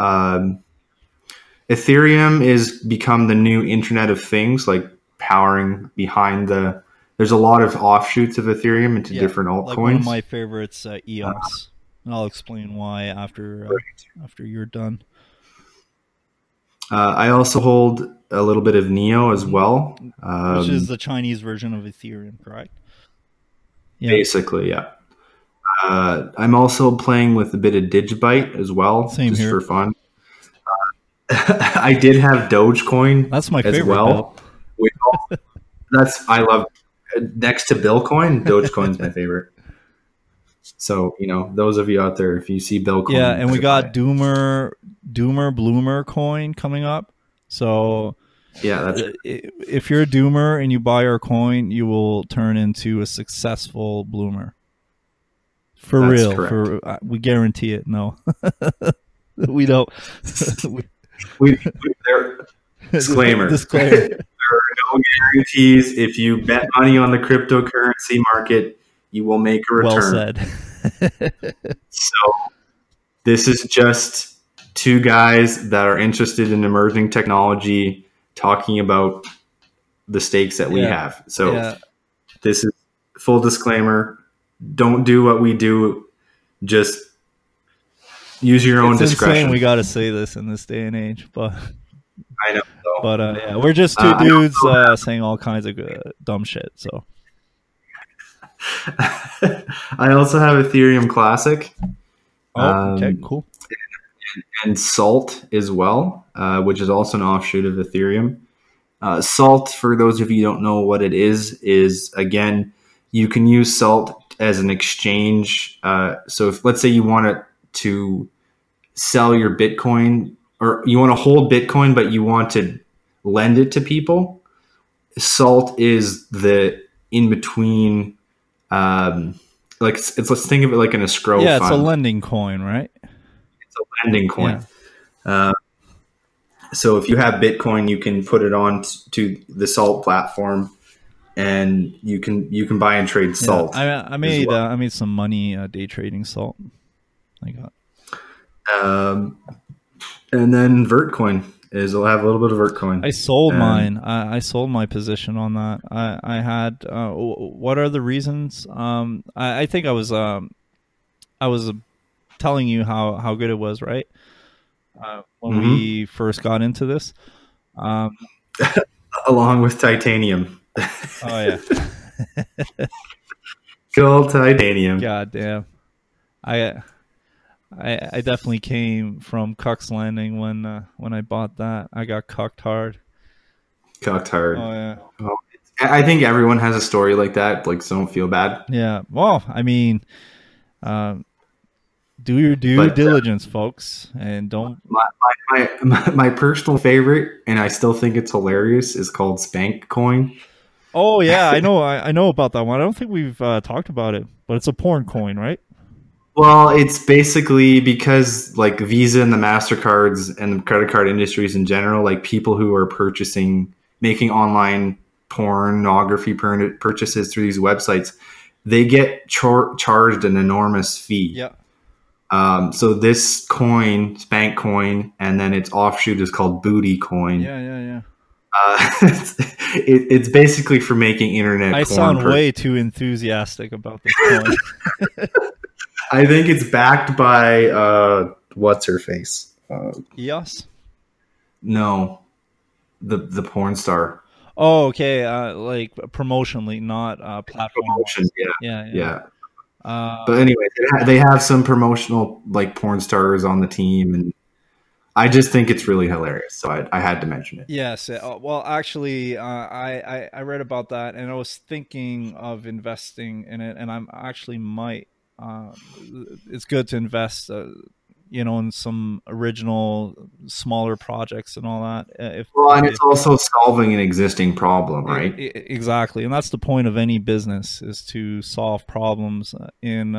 A: Ethereum is become the new Internet of Things, like powering behind there's a lot of offshoots of Ethereum into different altcoins.
B: Like one of my favorites, EOS. And I'll explain why after you're done.
A: I also hold a little bit of Neo as well.
B: Which is the Chinese version of Ethereum, correct?
A: Yeah. Basically, yeah. I'm also playing with a bit of Digibyte as well, just for fun. I did have Dogecoin.
B: That's my favorite.
A: As well. I love, next to Billcoin, Dogecoin's my favorite. So, those of you out there, if you see Billcoin.
B: Yeah, and we got Doomer Bloomer coin coming up. So
A: yeah,
B: if you're a Doomer and you buy our coin, you will turn into a successful Bloomer. For that's real. Correct. We guarantee it. No. We don't.
A: Disclaimer. There are no guarantees. If you bet money on the cryptocurrency market, you will make a return.
B: Well said.
A: So this is just two guys that are interested in emerging technology talking about the stakes that we have. So this is full disclaimer. Don't do what we do. Just use your own discretion.
B: Insane we got to say this in this day and age, but
A: I know.
B: But we're just two dudes saying all kinds of dumb shit. So
A: I also have Ethereum Classic.
B: Okay, cool.
A: And Salt as well, which is also an offshoot of Ethereum. Salt, for those of you who don't know what it is again, you can use Salt as an exchange. So if, let's say, you want to sell your Bitcoin, or you want to hold Bitcoin, but you want to lend it to people, Salt is the in-between. Let's think of it like an escrow fund.
B: Yeah, it's a lending coin, right?
A: It's a lending coin. Yeah. So if you have Bitcoin, you can put it on to the Salt platform, and you can buy and trade Salt.
B: Yeah, I made some money day trading Salt. I got.
A: And then Vertcoin I'll have a little bit of Vertcoin.
B: I sold mine. I sold my position on that. I had. What are the reasons? I think I was telling you how good it was, right? when
A: Mm-hmm.
B: we first got into this. Um,
A: Along with titanium.
B: oh yeah,
A: Good old titanium.
B: god damn. I I definitely came from Cuck's Landing when I bought that. I got cucked hard.
A: Cocked hard.
B: Oh yeah,
A: Well, I think everyone has a story like that. Like, so don't feel bad.
B: yeah. Well, I mean, um, do your due
A: But
B: diligence, folks, and don't.
A: my personal favorite, and I still think it's hilarious, is called Spank Coin.
B: Oh yeah, I know. I know about that one. I don't think we've talked about it, but it's a porn coin, right?
A: Well, it's basically because like Visa and the MasterCards and the credit card industries in general, like people who are making online pornography purchases through these websites, they get charged an enormous fee.
B: Yeah.
A: So this coin, Spank Coin, and then its offshoot is called Booty Coin.
B: Yeah.
A: It's basically for making internet.
B: I
A: porn
B: sound way too enthusiastic about this coin.
A: I think it's backed by what's her face?
B: EOS.
A: No, the porn star.
B: Oh, okay. Like promotionally, not platform.
A: Promotion,
B: Yeah.
A: But anyway, they have some promotional like porn stars on the team, and I just think it's really hilarious. So I had to mention it.
B: Yes. Well, actually, I read about that, and I was thinking of investing in it, and I'm actually might. It's good to invest, in some original, smaller projects and all that.
A: And it's also solving an existing problem, right?
B: Exactly, and that's the point of any business, is to solve problems in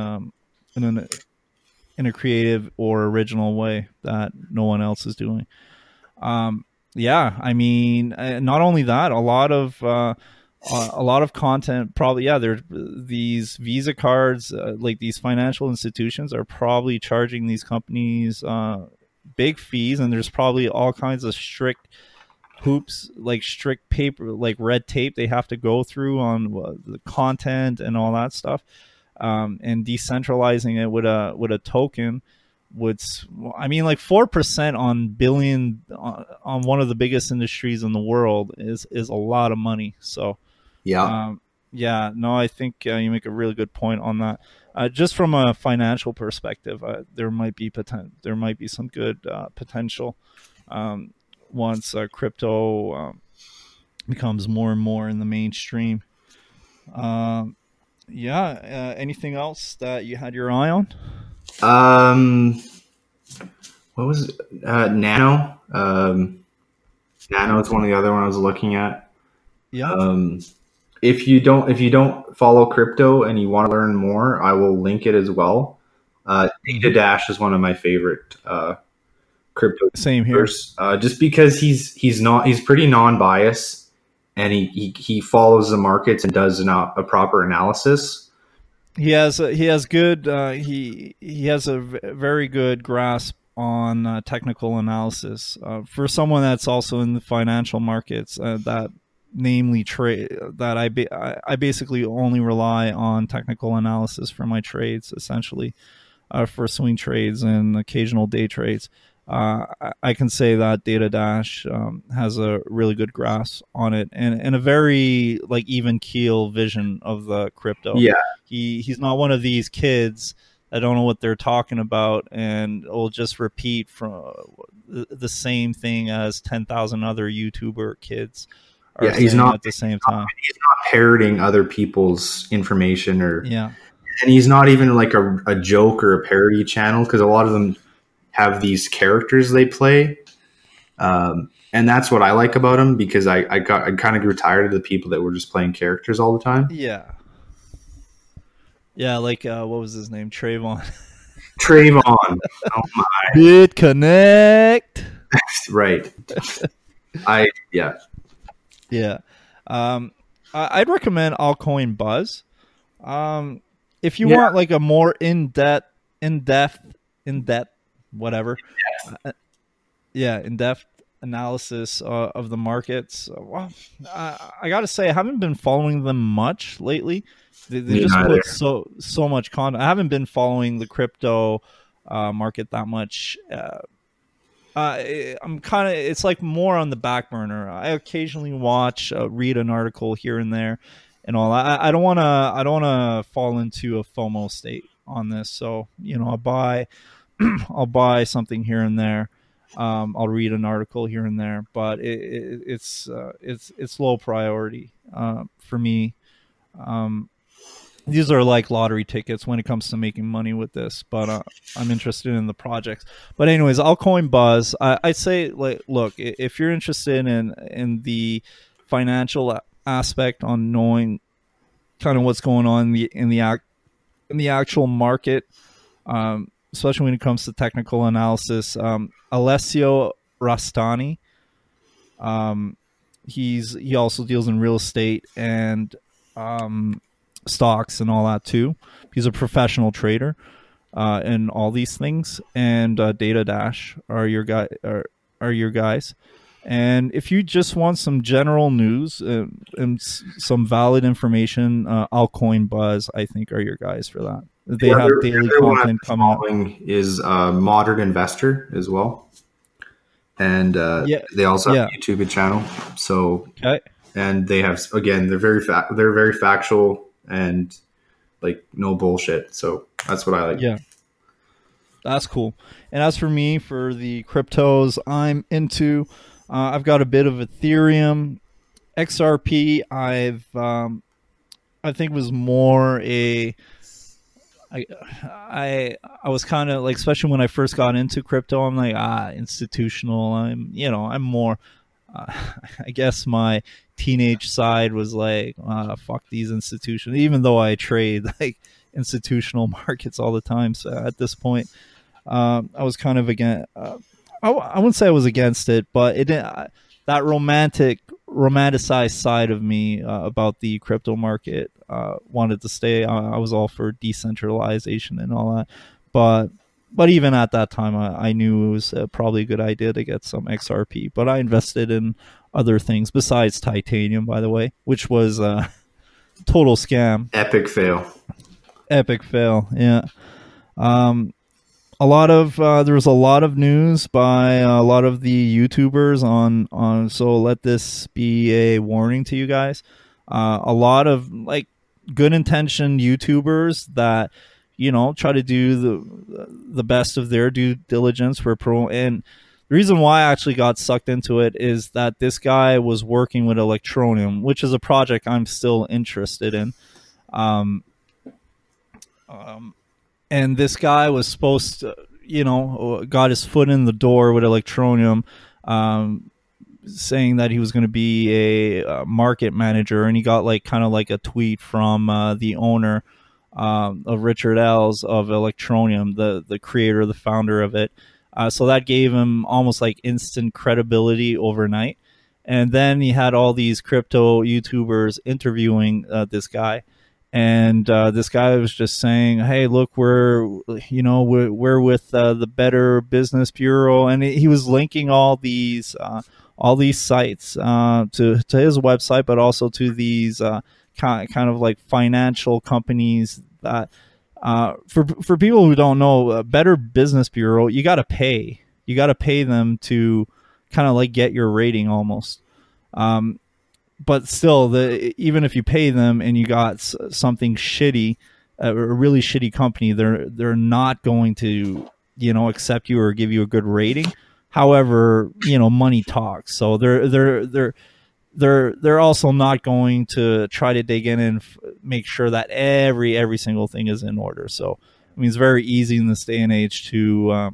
B: a creative or original way that no one else is doing. Yeah, I mean, not only that, a lot of content probably, there's these Visa cards, like these financial institutions are probably charging these companies big fees, and there's probably all kinds of strict hoops, like strict paper, like red tape they have to go through on the content and all that stuff. And decentralizing it with a token would, I mean, like 4% on billion on one of the biggest industries in the world is a lot of money. So no, I think you make a really good point on that. Just from a financial perspective, there might be some good potential once crypto becomes more and more in the mainstream. Anything else that you had your eye on?
A: What was it? Nano? Nano is one of the other one I was looking at.
B: Yeah.
A: If you don't follow crypto and you want to learn more, I will link it as well. Data Dash is one of my favorite crypto.
B: Same here.
A: Just because he's pretty non-biased, and he follows the markets and does a proper analysis.
B: He has good he has a very good grasp on technical analysis for someone that's also in the financial markets, that namely trade, that I basically only rely on technical analysis for my trades, essentially, for swing trades and occasional day trades. I can say that Data Dash has a really good grasp on it, and a very like even keel vision of the crypto.
A: Yeah,
B: he's not one of these kids that don't know what they're talking about and will just repeat from the same thing as 10,000 other YouTuber kids.
A: He's not
B: at the same time.
A: He's not parroting other people's information,
B: and
A: he's not even like a joke or a parody channel, because a lot of them have these characters they play, and that's what I like about him, because I kind of grew tired of the people that were just playing characters all the time.
B: Like what was his name? Trayvon.
A: Oh my.
B: BitConnect.
A: Right.
B: I'd recommend Altcoin Buzz. If you want like a more in-depth whatever. In-depth analysis of the markets. I gotta say, I haven't been following them much lately. They just put so much content. I haven't been following the crypto market that much I'm kind of, it's like more on the back burner. I occasionally watch, read an article here and there, and all. I don't want to. I don't want to fall into a FOMO state on this. So I'll buy, I'll buy something here and there. I'll read an article here and there, but it's low priority for me. These are like lottery tickets when it comes to making money with this, but I'm interested in the projects. But anyways, Altcoin Buzz. I say, like, look, if you're interested in the financial aspect on knowing kind of what's going on in the actual market, especially when it comes to technical analysis, Alessio Rastani. He also deals in real estate and stocks and all that too. He's a professional trader in all these things, and Data Dash are your guys. And if you just want some general news and some valid information, Altcoin Buzz, I think, are your guys for that. They have daily content coming up.
A: Is Modern Investor as well, and they also have a YouTube channel. So and they have, again, they're very factual and like no bullshit. So that's what I like.
B: Yeah, that's cool. And as for me, for the cryptos, I'm into. I've got a bit of Ethereum, XRP. I think was more a. I was kind of like, especially when I first got into crypto, I'm like, institutional. I'm more. I guess my teenage side was like, fuck these institutions. Even though I trade like institutional markets all the time, so at this point, I was kind of against. I wouldn't say I was against it, but it didn't. That romanticized side of me about the crypto market wanted to stay. I was all for decentralization and all that, but even at that time, I knew it was probably a good idea to get some XRP. But I invested in other things besides titanium, by the way, which was a total scam.
A: Epic fail.
B: Yeah. There was a lot of news by a lot of the YouTubers on. So let this be a warning to you guys. A lot of like good intentioned YouTubers that try to do the best of their due diligence for pro. And the reason why I actually got sucked into it is that this guy was working with Electroneum, which is a project I'm still interested in. And this guy was supposed to, got his foot in the door with Electroneum, saying that he was going to be a market manager, and he got like kind of like a tweet from the owner of Richard Ells of Electroneum, the creator, the founder of it. So that gave him almost like instant credibility overnight. And then he had all these crypto YouTubers interviewing this guy. And this guy was just saying, "Hey, look, we're with the Better Business Bureau," and he was linking all these sites to his website, but also to these kind of like financial companies that for people who don't know, Better Business Bureau, you got to pay them to kind of like get your rating almost. But still, even if you pay them and you got something shitty, a really shitty company, they're not going to accept you or give you a good rating. However, money talks, so they're also not going to try to dig in and make sure that every single thing is in order. So I mean, it's very easy in this day and age to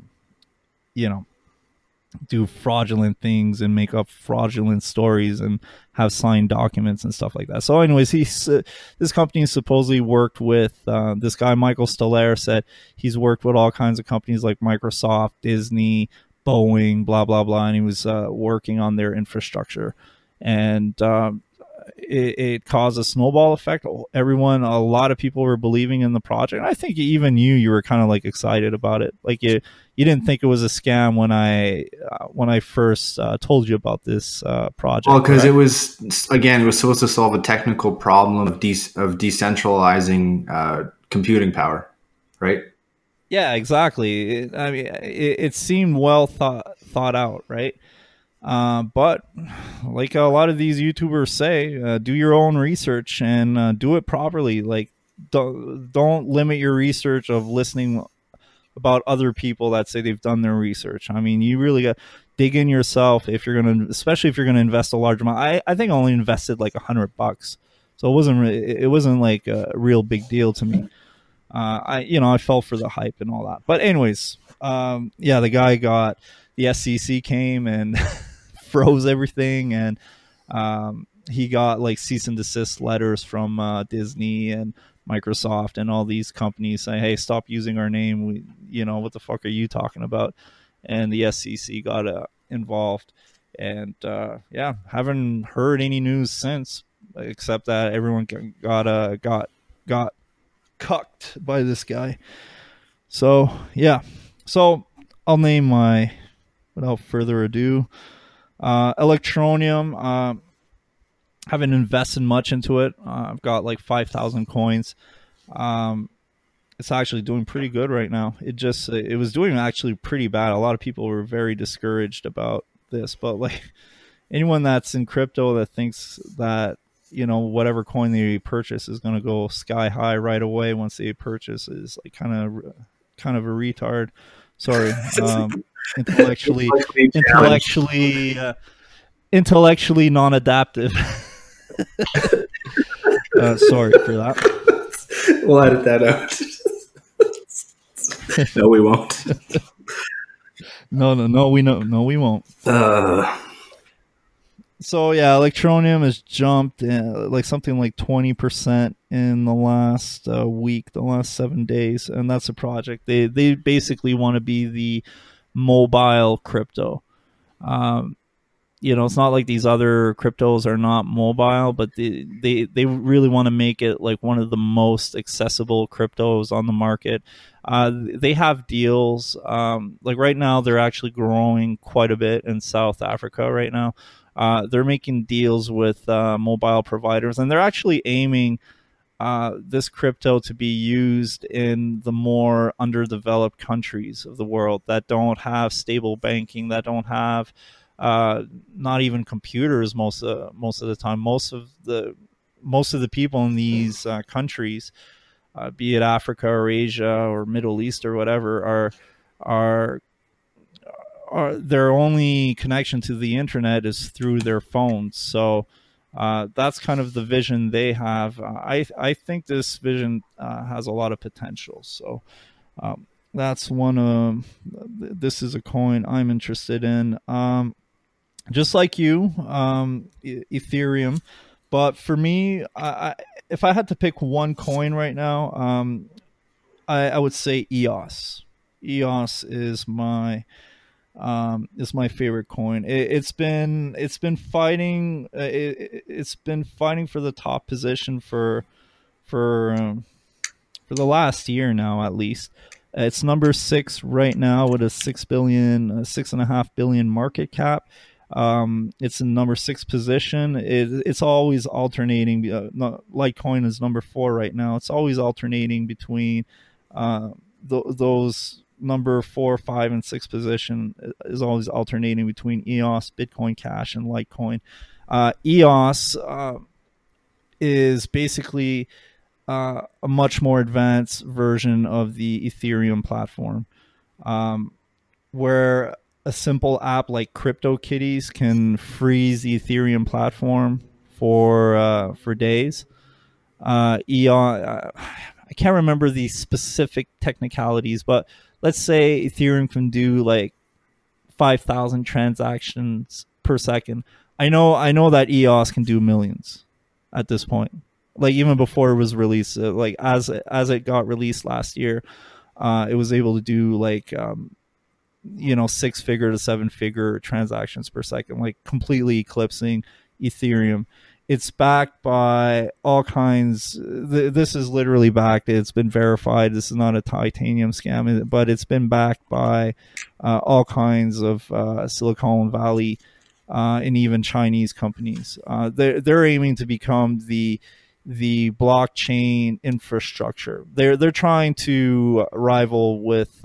B: do fraudulent things and make up fraudulent stories and have signed documents and stuff like that. So anyways, this company supposedly worked with this guy, Michael Stellaire, said he's worked with all kinds of companies like Microsoft, Disney, Boeing, blah, blah, blah. And he was working on their infrastructure. And it caused a snowball effect. A lot of people were believing in the project. And I think even you were kind of like excited about it. Like you didn't think it was a scam when I first told you about this project.
A: Well, because it was supposed to solve a technical problem of decentralizing computing power, right?
B: Yeah, exactly. I mean, it seemed well thought out, right? But like a lot of these YouTubers say, do your own research and do it properly. Like, don't limit your research of listening about other people that say they've done their research. I mean, you really got dig in yourself if you're gonna, especially if you're gonna invest a large amount. I think I only invested like $100, so it wasn't like a real big deal to me. I fell for the hype and all that. But anyways, yeah, the SEC came and froze everything, and he got like cease and desist letters from Disney and Microsoft and all these companies saying, "Hey, stop using our name. What the fuck are you talking about?" And the SEC got involved, and yeah, haven't heard any news since, except that everyone got cucked by this guy. So yeah, so I'll name my, without further ado, Electroneum. Haven't invested much into it. I've got like 5,000 coins. It's actually doing pretty good right now. It was doing actually pretty bad. A lot of people were very discouraged about this, but like anyone that's in crypto that thinks that whatever coin they purchase is going to go sky high right away once they purchase is like kind of a retard. Sorry, intellectually non-adaptive. Sorry for that.
A: We'll edit that out. No, we won't.
B: No, we won't. So yeah, Electroneum has jumped like something like 20% in the last week, the last 7 days, and that's a project. They basically want to be the mobile crypto. It's not like these other cryptos are not mobile, but they really want to make it like one of the most accessible cryptos on the market. They have deals. Like right now, they're actually growing quite a bit in South Africa right now. They're making deals with mobile providers, and they're actually aiming this crypto to be used in the more underdeveloped countries of the world that don't have stable banking, that don't have not even computers most of the time. Most of the people in these countries, be it Africa or Asia or Middle East or whatever, are their only connection to the internet is through their phones. So that's kind of the vision they have. I think this vision has a lot of potential. So that's one. This is a coin I'm interested in. Just like you, Ethereum. But for me, if I had to pick one coin right now, I would say EOS. EOS is my favorite coin. It's been fighting. It's been fighting for the top position for the last year now, at least. It's number 6 right now with a 6.5 billion market cap. It's in number 6 position. It's always alternating. Litecoin is number 4 right now. It's always alternating between those number 4, 5, and 6 position is always alternating between EOS, Bitcoin Cash, and Litecoin. EOS is basically a much more advanced version of the Ethereum platform, where a simple app like CryptoKitties can freeze the Ethereum platform for days. EOS, I can't remember the specific technicalities, but let's say Ethereum can do like 5,000 transactions per second. I know that EOS can do millions at this point. Like even before it was released, like as it got released last year, it was able to do like 6-figure to 7-figure transactions per second, like completely eclipsing Ethereum. It's backed by all kinds. This is literally backed. It's been verified. This is not a titanium scam, but it's been backed by all kinds of Silicon Valley and even Chinese companies. They're aiming to become the the blockchain infrastructure. They're trying to rival with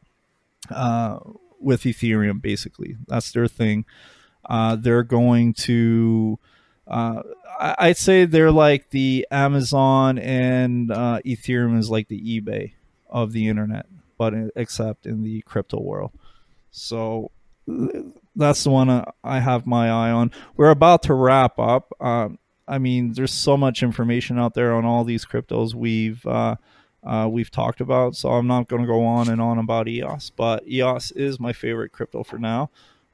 B: Ethereum. Basically, that's their thing. They're going to. I'd say they're like the Amazon, and Ethereum is like the eBay of the internet, but except in the crypto world. So that's the one I have my eye on. We're about to wrap up. I mean, there's so much information out there on all these cryptos we've talked about, so I'm not going to go on and on about EOS, but EOS is my favorite crypto for now.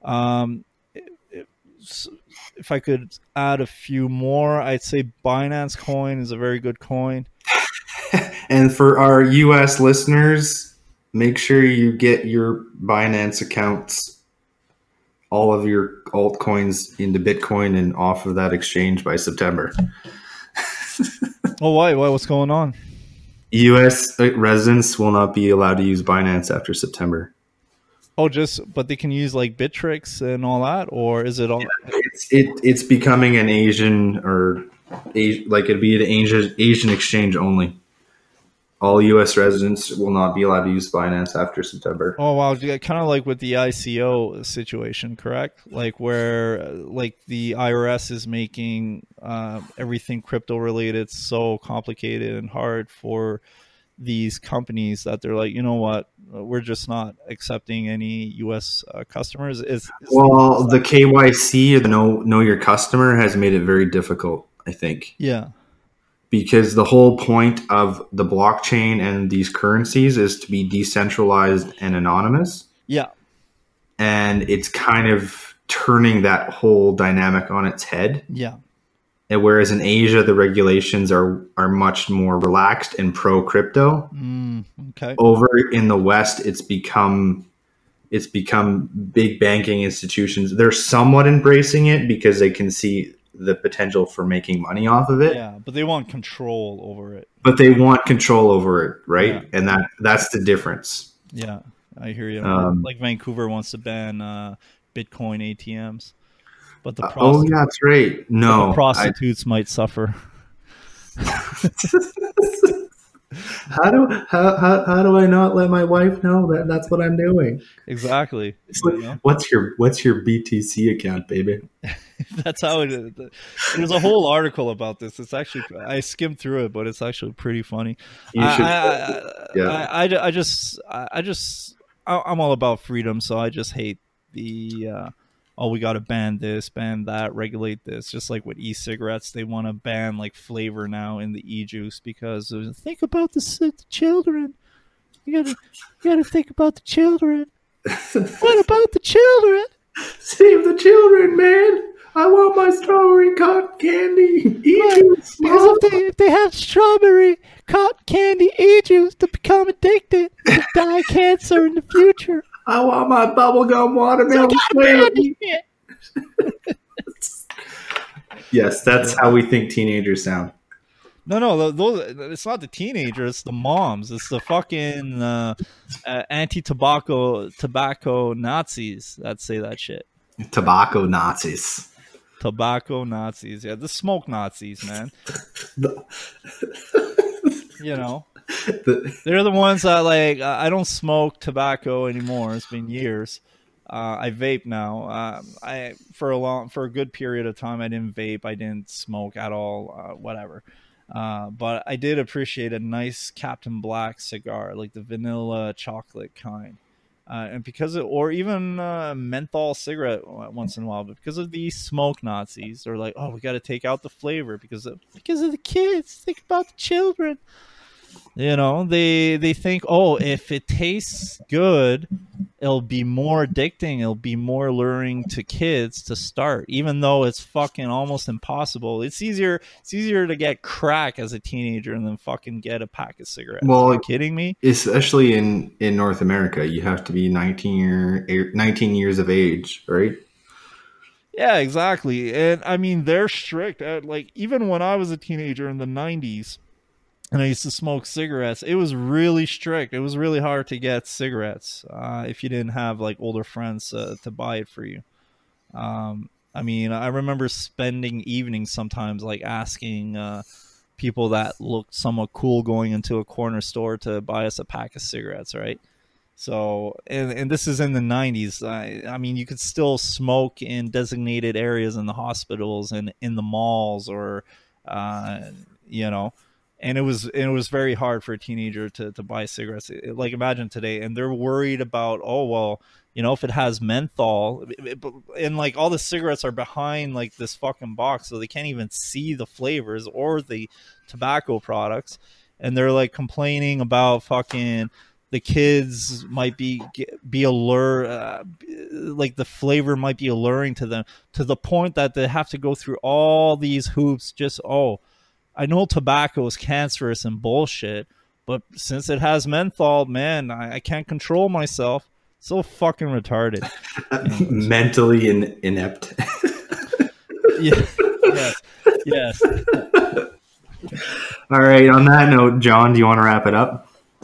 B: If I could add a few more, I'd say Binance Coin is a very good coin.
A: And for our US listeners, make sure you get your Binance accounts, all of your altcoins into Bitcoin and off of that exchange by September.
B: Oh, why? What's going on?
A: US residents will not be allowed to use Binance after September.
B: Oh, but they can use like Bittrex and all that, or is it all?
A: Yeah, it's becoming an Asian like it'd be an Asian exchange only. All U.S. residents will not be allowed to use Binance after September.
B: Oh wow, kind of like with the ICO situation, correct? Like where like the IRS is making everything crypto related so complicated and hard for these companies that they're like, you know what, we're just not accepting any U.S. Customers.
A: Well, the KYC, or the know your customer, has made it very difficult, I think.
B: Yeah.
A: Because the whole point of the blockchain and these currencies is to be decentralized and anonymous.
B: Yeah.
A: And it's kind of turning that whole dynamic on its head.
B: Yeah.
A: And whereas in Asia, the regulations are much more relaxed and pro crypto.
B: Okay.
A: Over in the West, it's become big banking institutions. They're somewhat embracing it because they can see the potential for making money off of it.
B: Yeah, but they want control over it.
A: But they want control over it, right?
B: Yeah.
A: And that's the difference.
B: Yeah, I hear you. Like Vancouver wants to ban Bitcoin ATMs. But the
A: oh yeah, that's right. No,
B: the prostitutes might suffer.
A: How do I not let my wife know that that's what I'm doing?
B: Exactly.
A: Like, what's your BTC account, baby?
B: That's how it is. There's a whole article about this. It's actually, I skimmed through it, but it's actually pretty funny. I'm all about freedom, so I just hate the we got to ban this, ban that, regulate this. Just like with e-cigarettes, they want to ban like flavor now in the e-juice because think about the children. You gotta think about the children. What about the children?
A: Save the children, man. I want my strawberry cotton candy e-juice.
B: Because if they have strawberry cotton candy e-juice to become addicted and die cancer in the future.
A: I want my bubblegum watermelon. Yes, that's how we think teenagers sound.
B: No, it's not the teenagers. It's the moms. It's the fucking anti-tobacco Nazis that say that shit.
A: Tobacco Nazis.
B: Tobacco Nazis. Yeah, the smoke Nazis, man. You know. They're the ones that like I don't smoke tobacco anymore. It's been years. I vape now. For a good period of time I didn't vape. I didn't smoke at all. Whatever. But I did appreciate a nice Captain Black cigar, like the vanilla chocolate kind. And because or even menthol cigarette once in a while, but because of these smoke Nazis, they're like, oh, we got to take out the flavor because of the kids. Think about the children. You know, they think, oh, if it tastes good, it'll be more addicting. It'll be more luring to kids to start, even though it's fucking almost impossible. It's easier to get crack as a teenager than fucking get a pack of cigarettes.
A: Well,
B: are you kidding me?
A: Especially in North America, you have to be 19 years of age, right?
B: Yeah, exactly. And I mean, they're strict. Like even when I was a teenager in the 90s, and I used to smoke cigarettes, it was really strict. It was really hard to get cigarettes if you didn't have like older friends to buy it for you. I mean, I remember spending evenings sometimes like asking people that looked somewhat cool going into a corner store to buy us a pack of cigarettes, right? So, and this is in the 90s. I mean, you could still smoke in designated areas in the hospitals and in the malls, or, you know, and it was very hard for a teenager to buy cigarettes. Like, imagine today, and they're worried about, oh, well, you know, if it has menthol, and like all the cigarettes are behind like this fucking box, so they can't even see the flavors or the tobacco products, and they're like complaining about fucking the kids might be allure, like the flavor might be alluring to them, to the point that they have to go through all these hoops. Just, oh, I know tobacco is cancerous and bullshit, but since it has menthol, man, I can't control myself. So fucking retarded.
A: Mentally inept.
B: Yeah. Yes.
A: All right. On that note, John, do you want to wrap it up?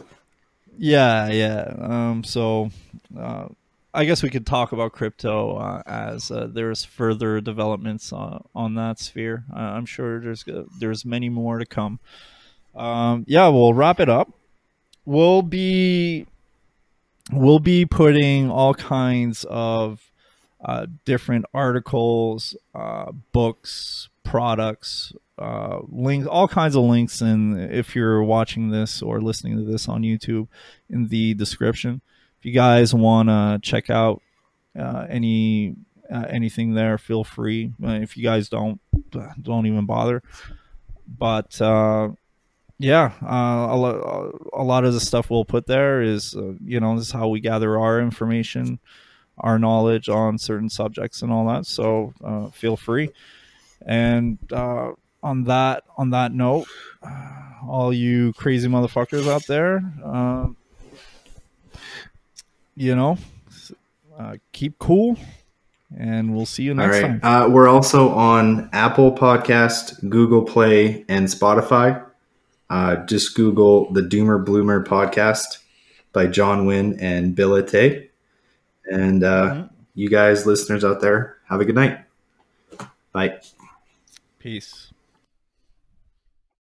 B: Yeah. So I guess we could talk about crypto as there's further developments on that sphere. I'm sure there's many more to come. We'll wrap it up. We'll be putting all kinds of different articles, books, products, links, all kinds of links. And if you're watching this or listening to this on YouTube, in the description, if you guys want to check out anything there, feel free. If you guys don't even bother. But a lot of the stuff we'll put there is, this is how we gather our information, our knowledge on certain subjects and all that. So feel free. And on that note, all you crazy motherfuckers out there, keep cool, and we'll see you next time.
A: We're also on Apple Podcast, Google Play, and Spotify. Just Google the Doomer Bloomer podcast by John Wynn and Bill Ate. And you guys, listeners out there, have a good night. Bye.
B: Peace.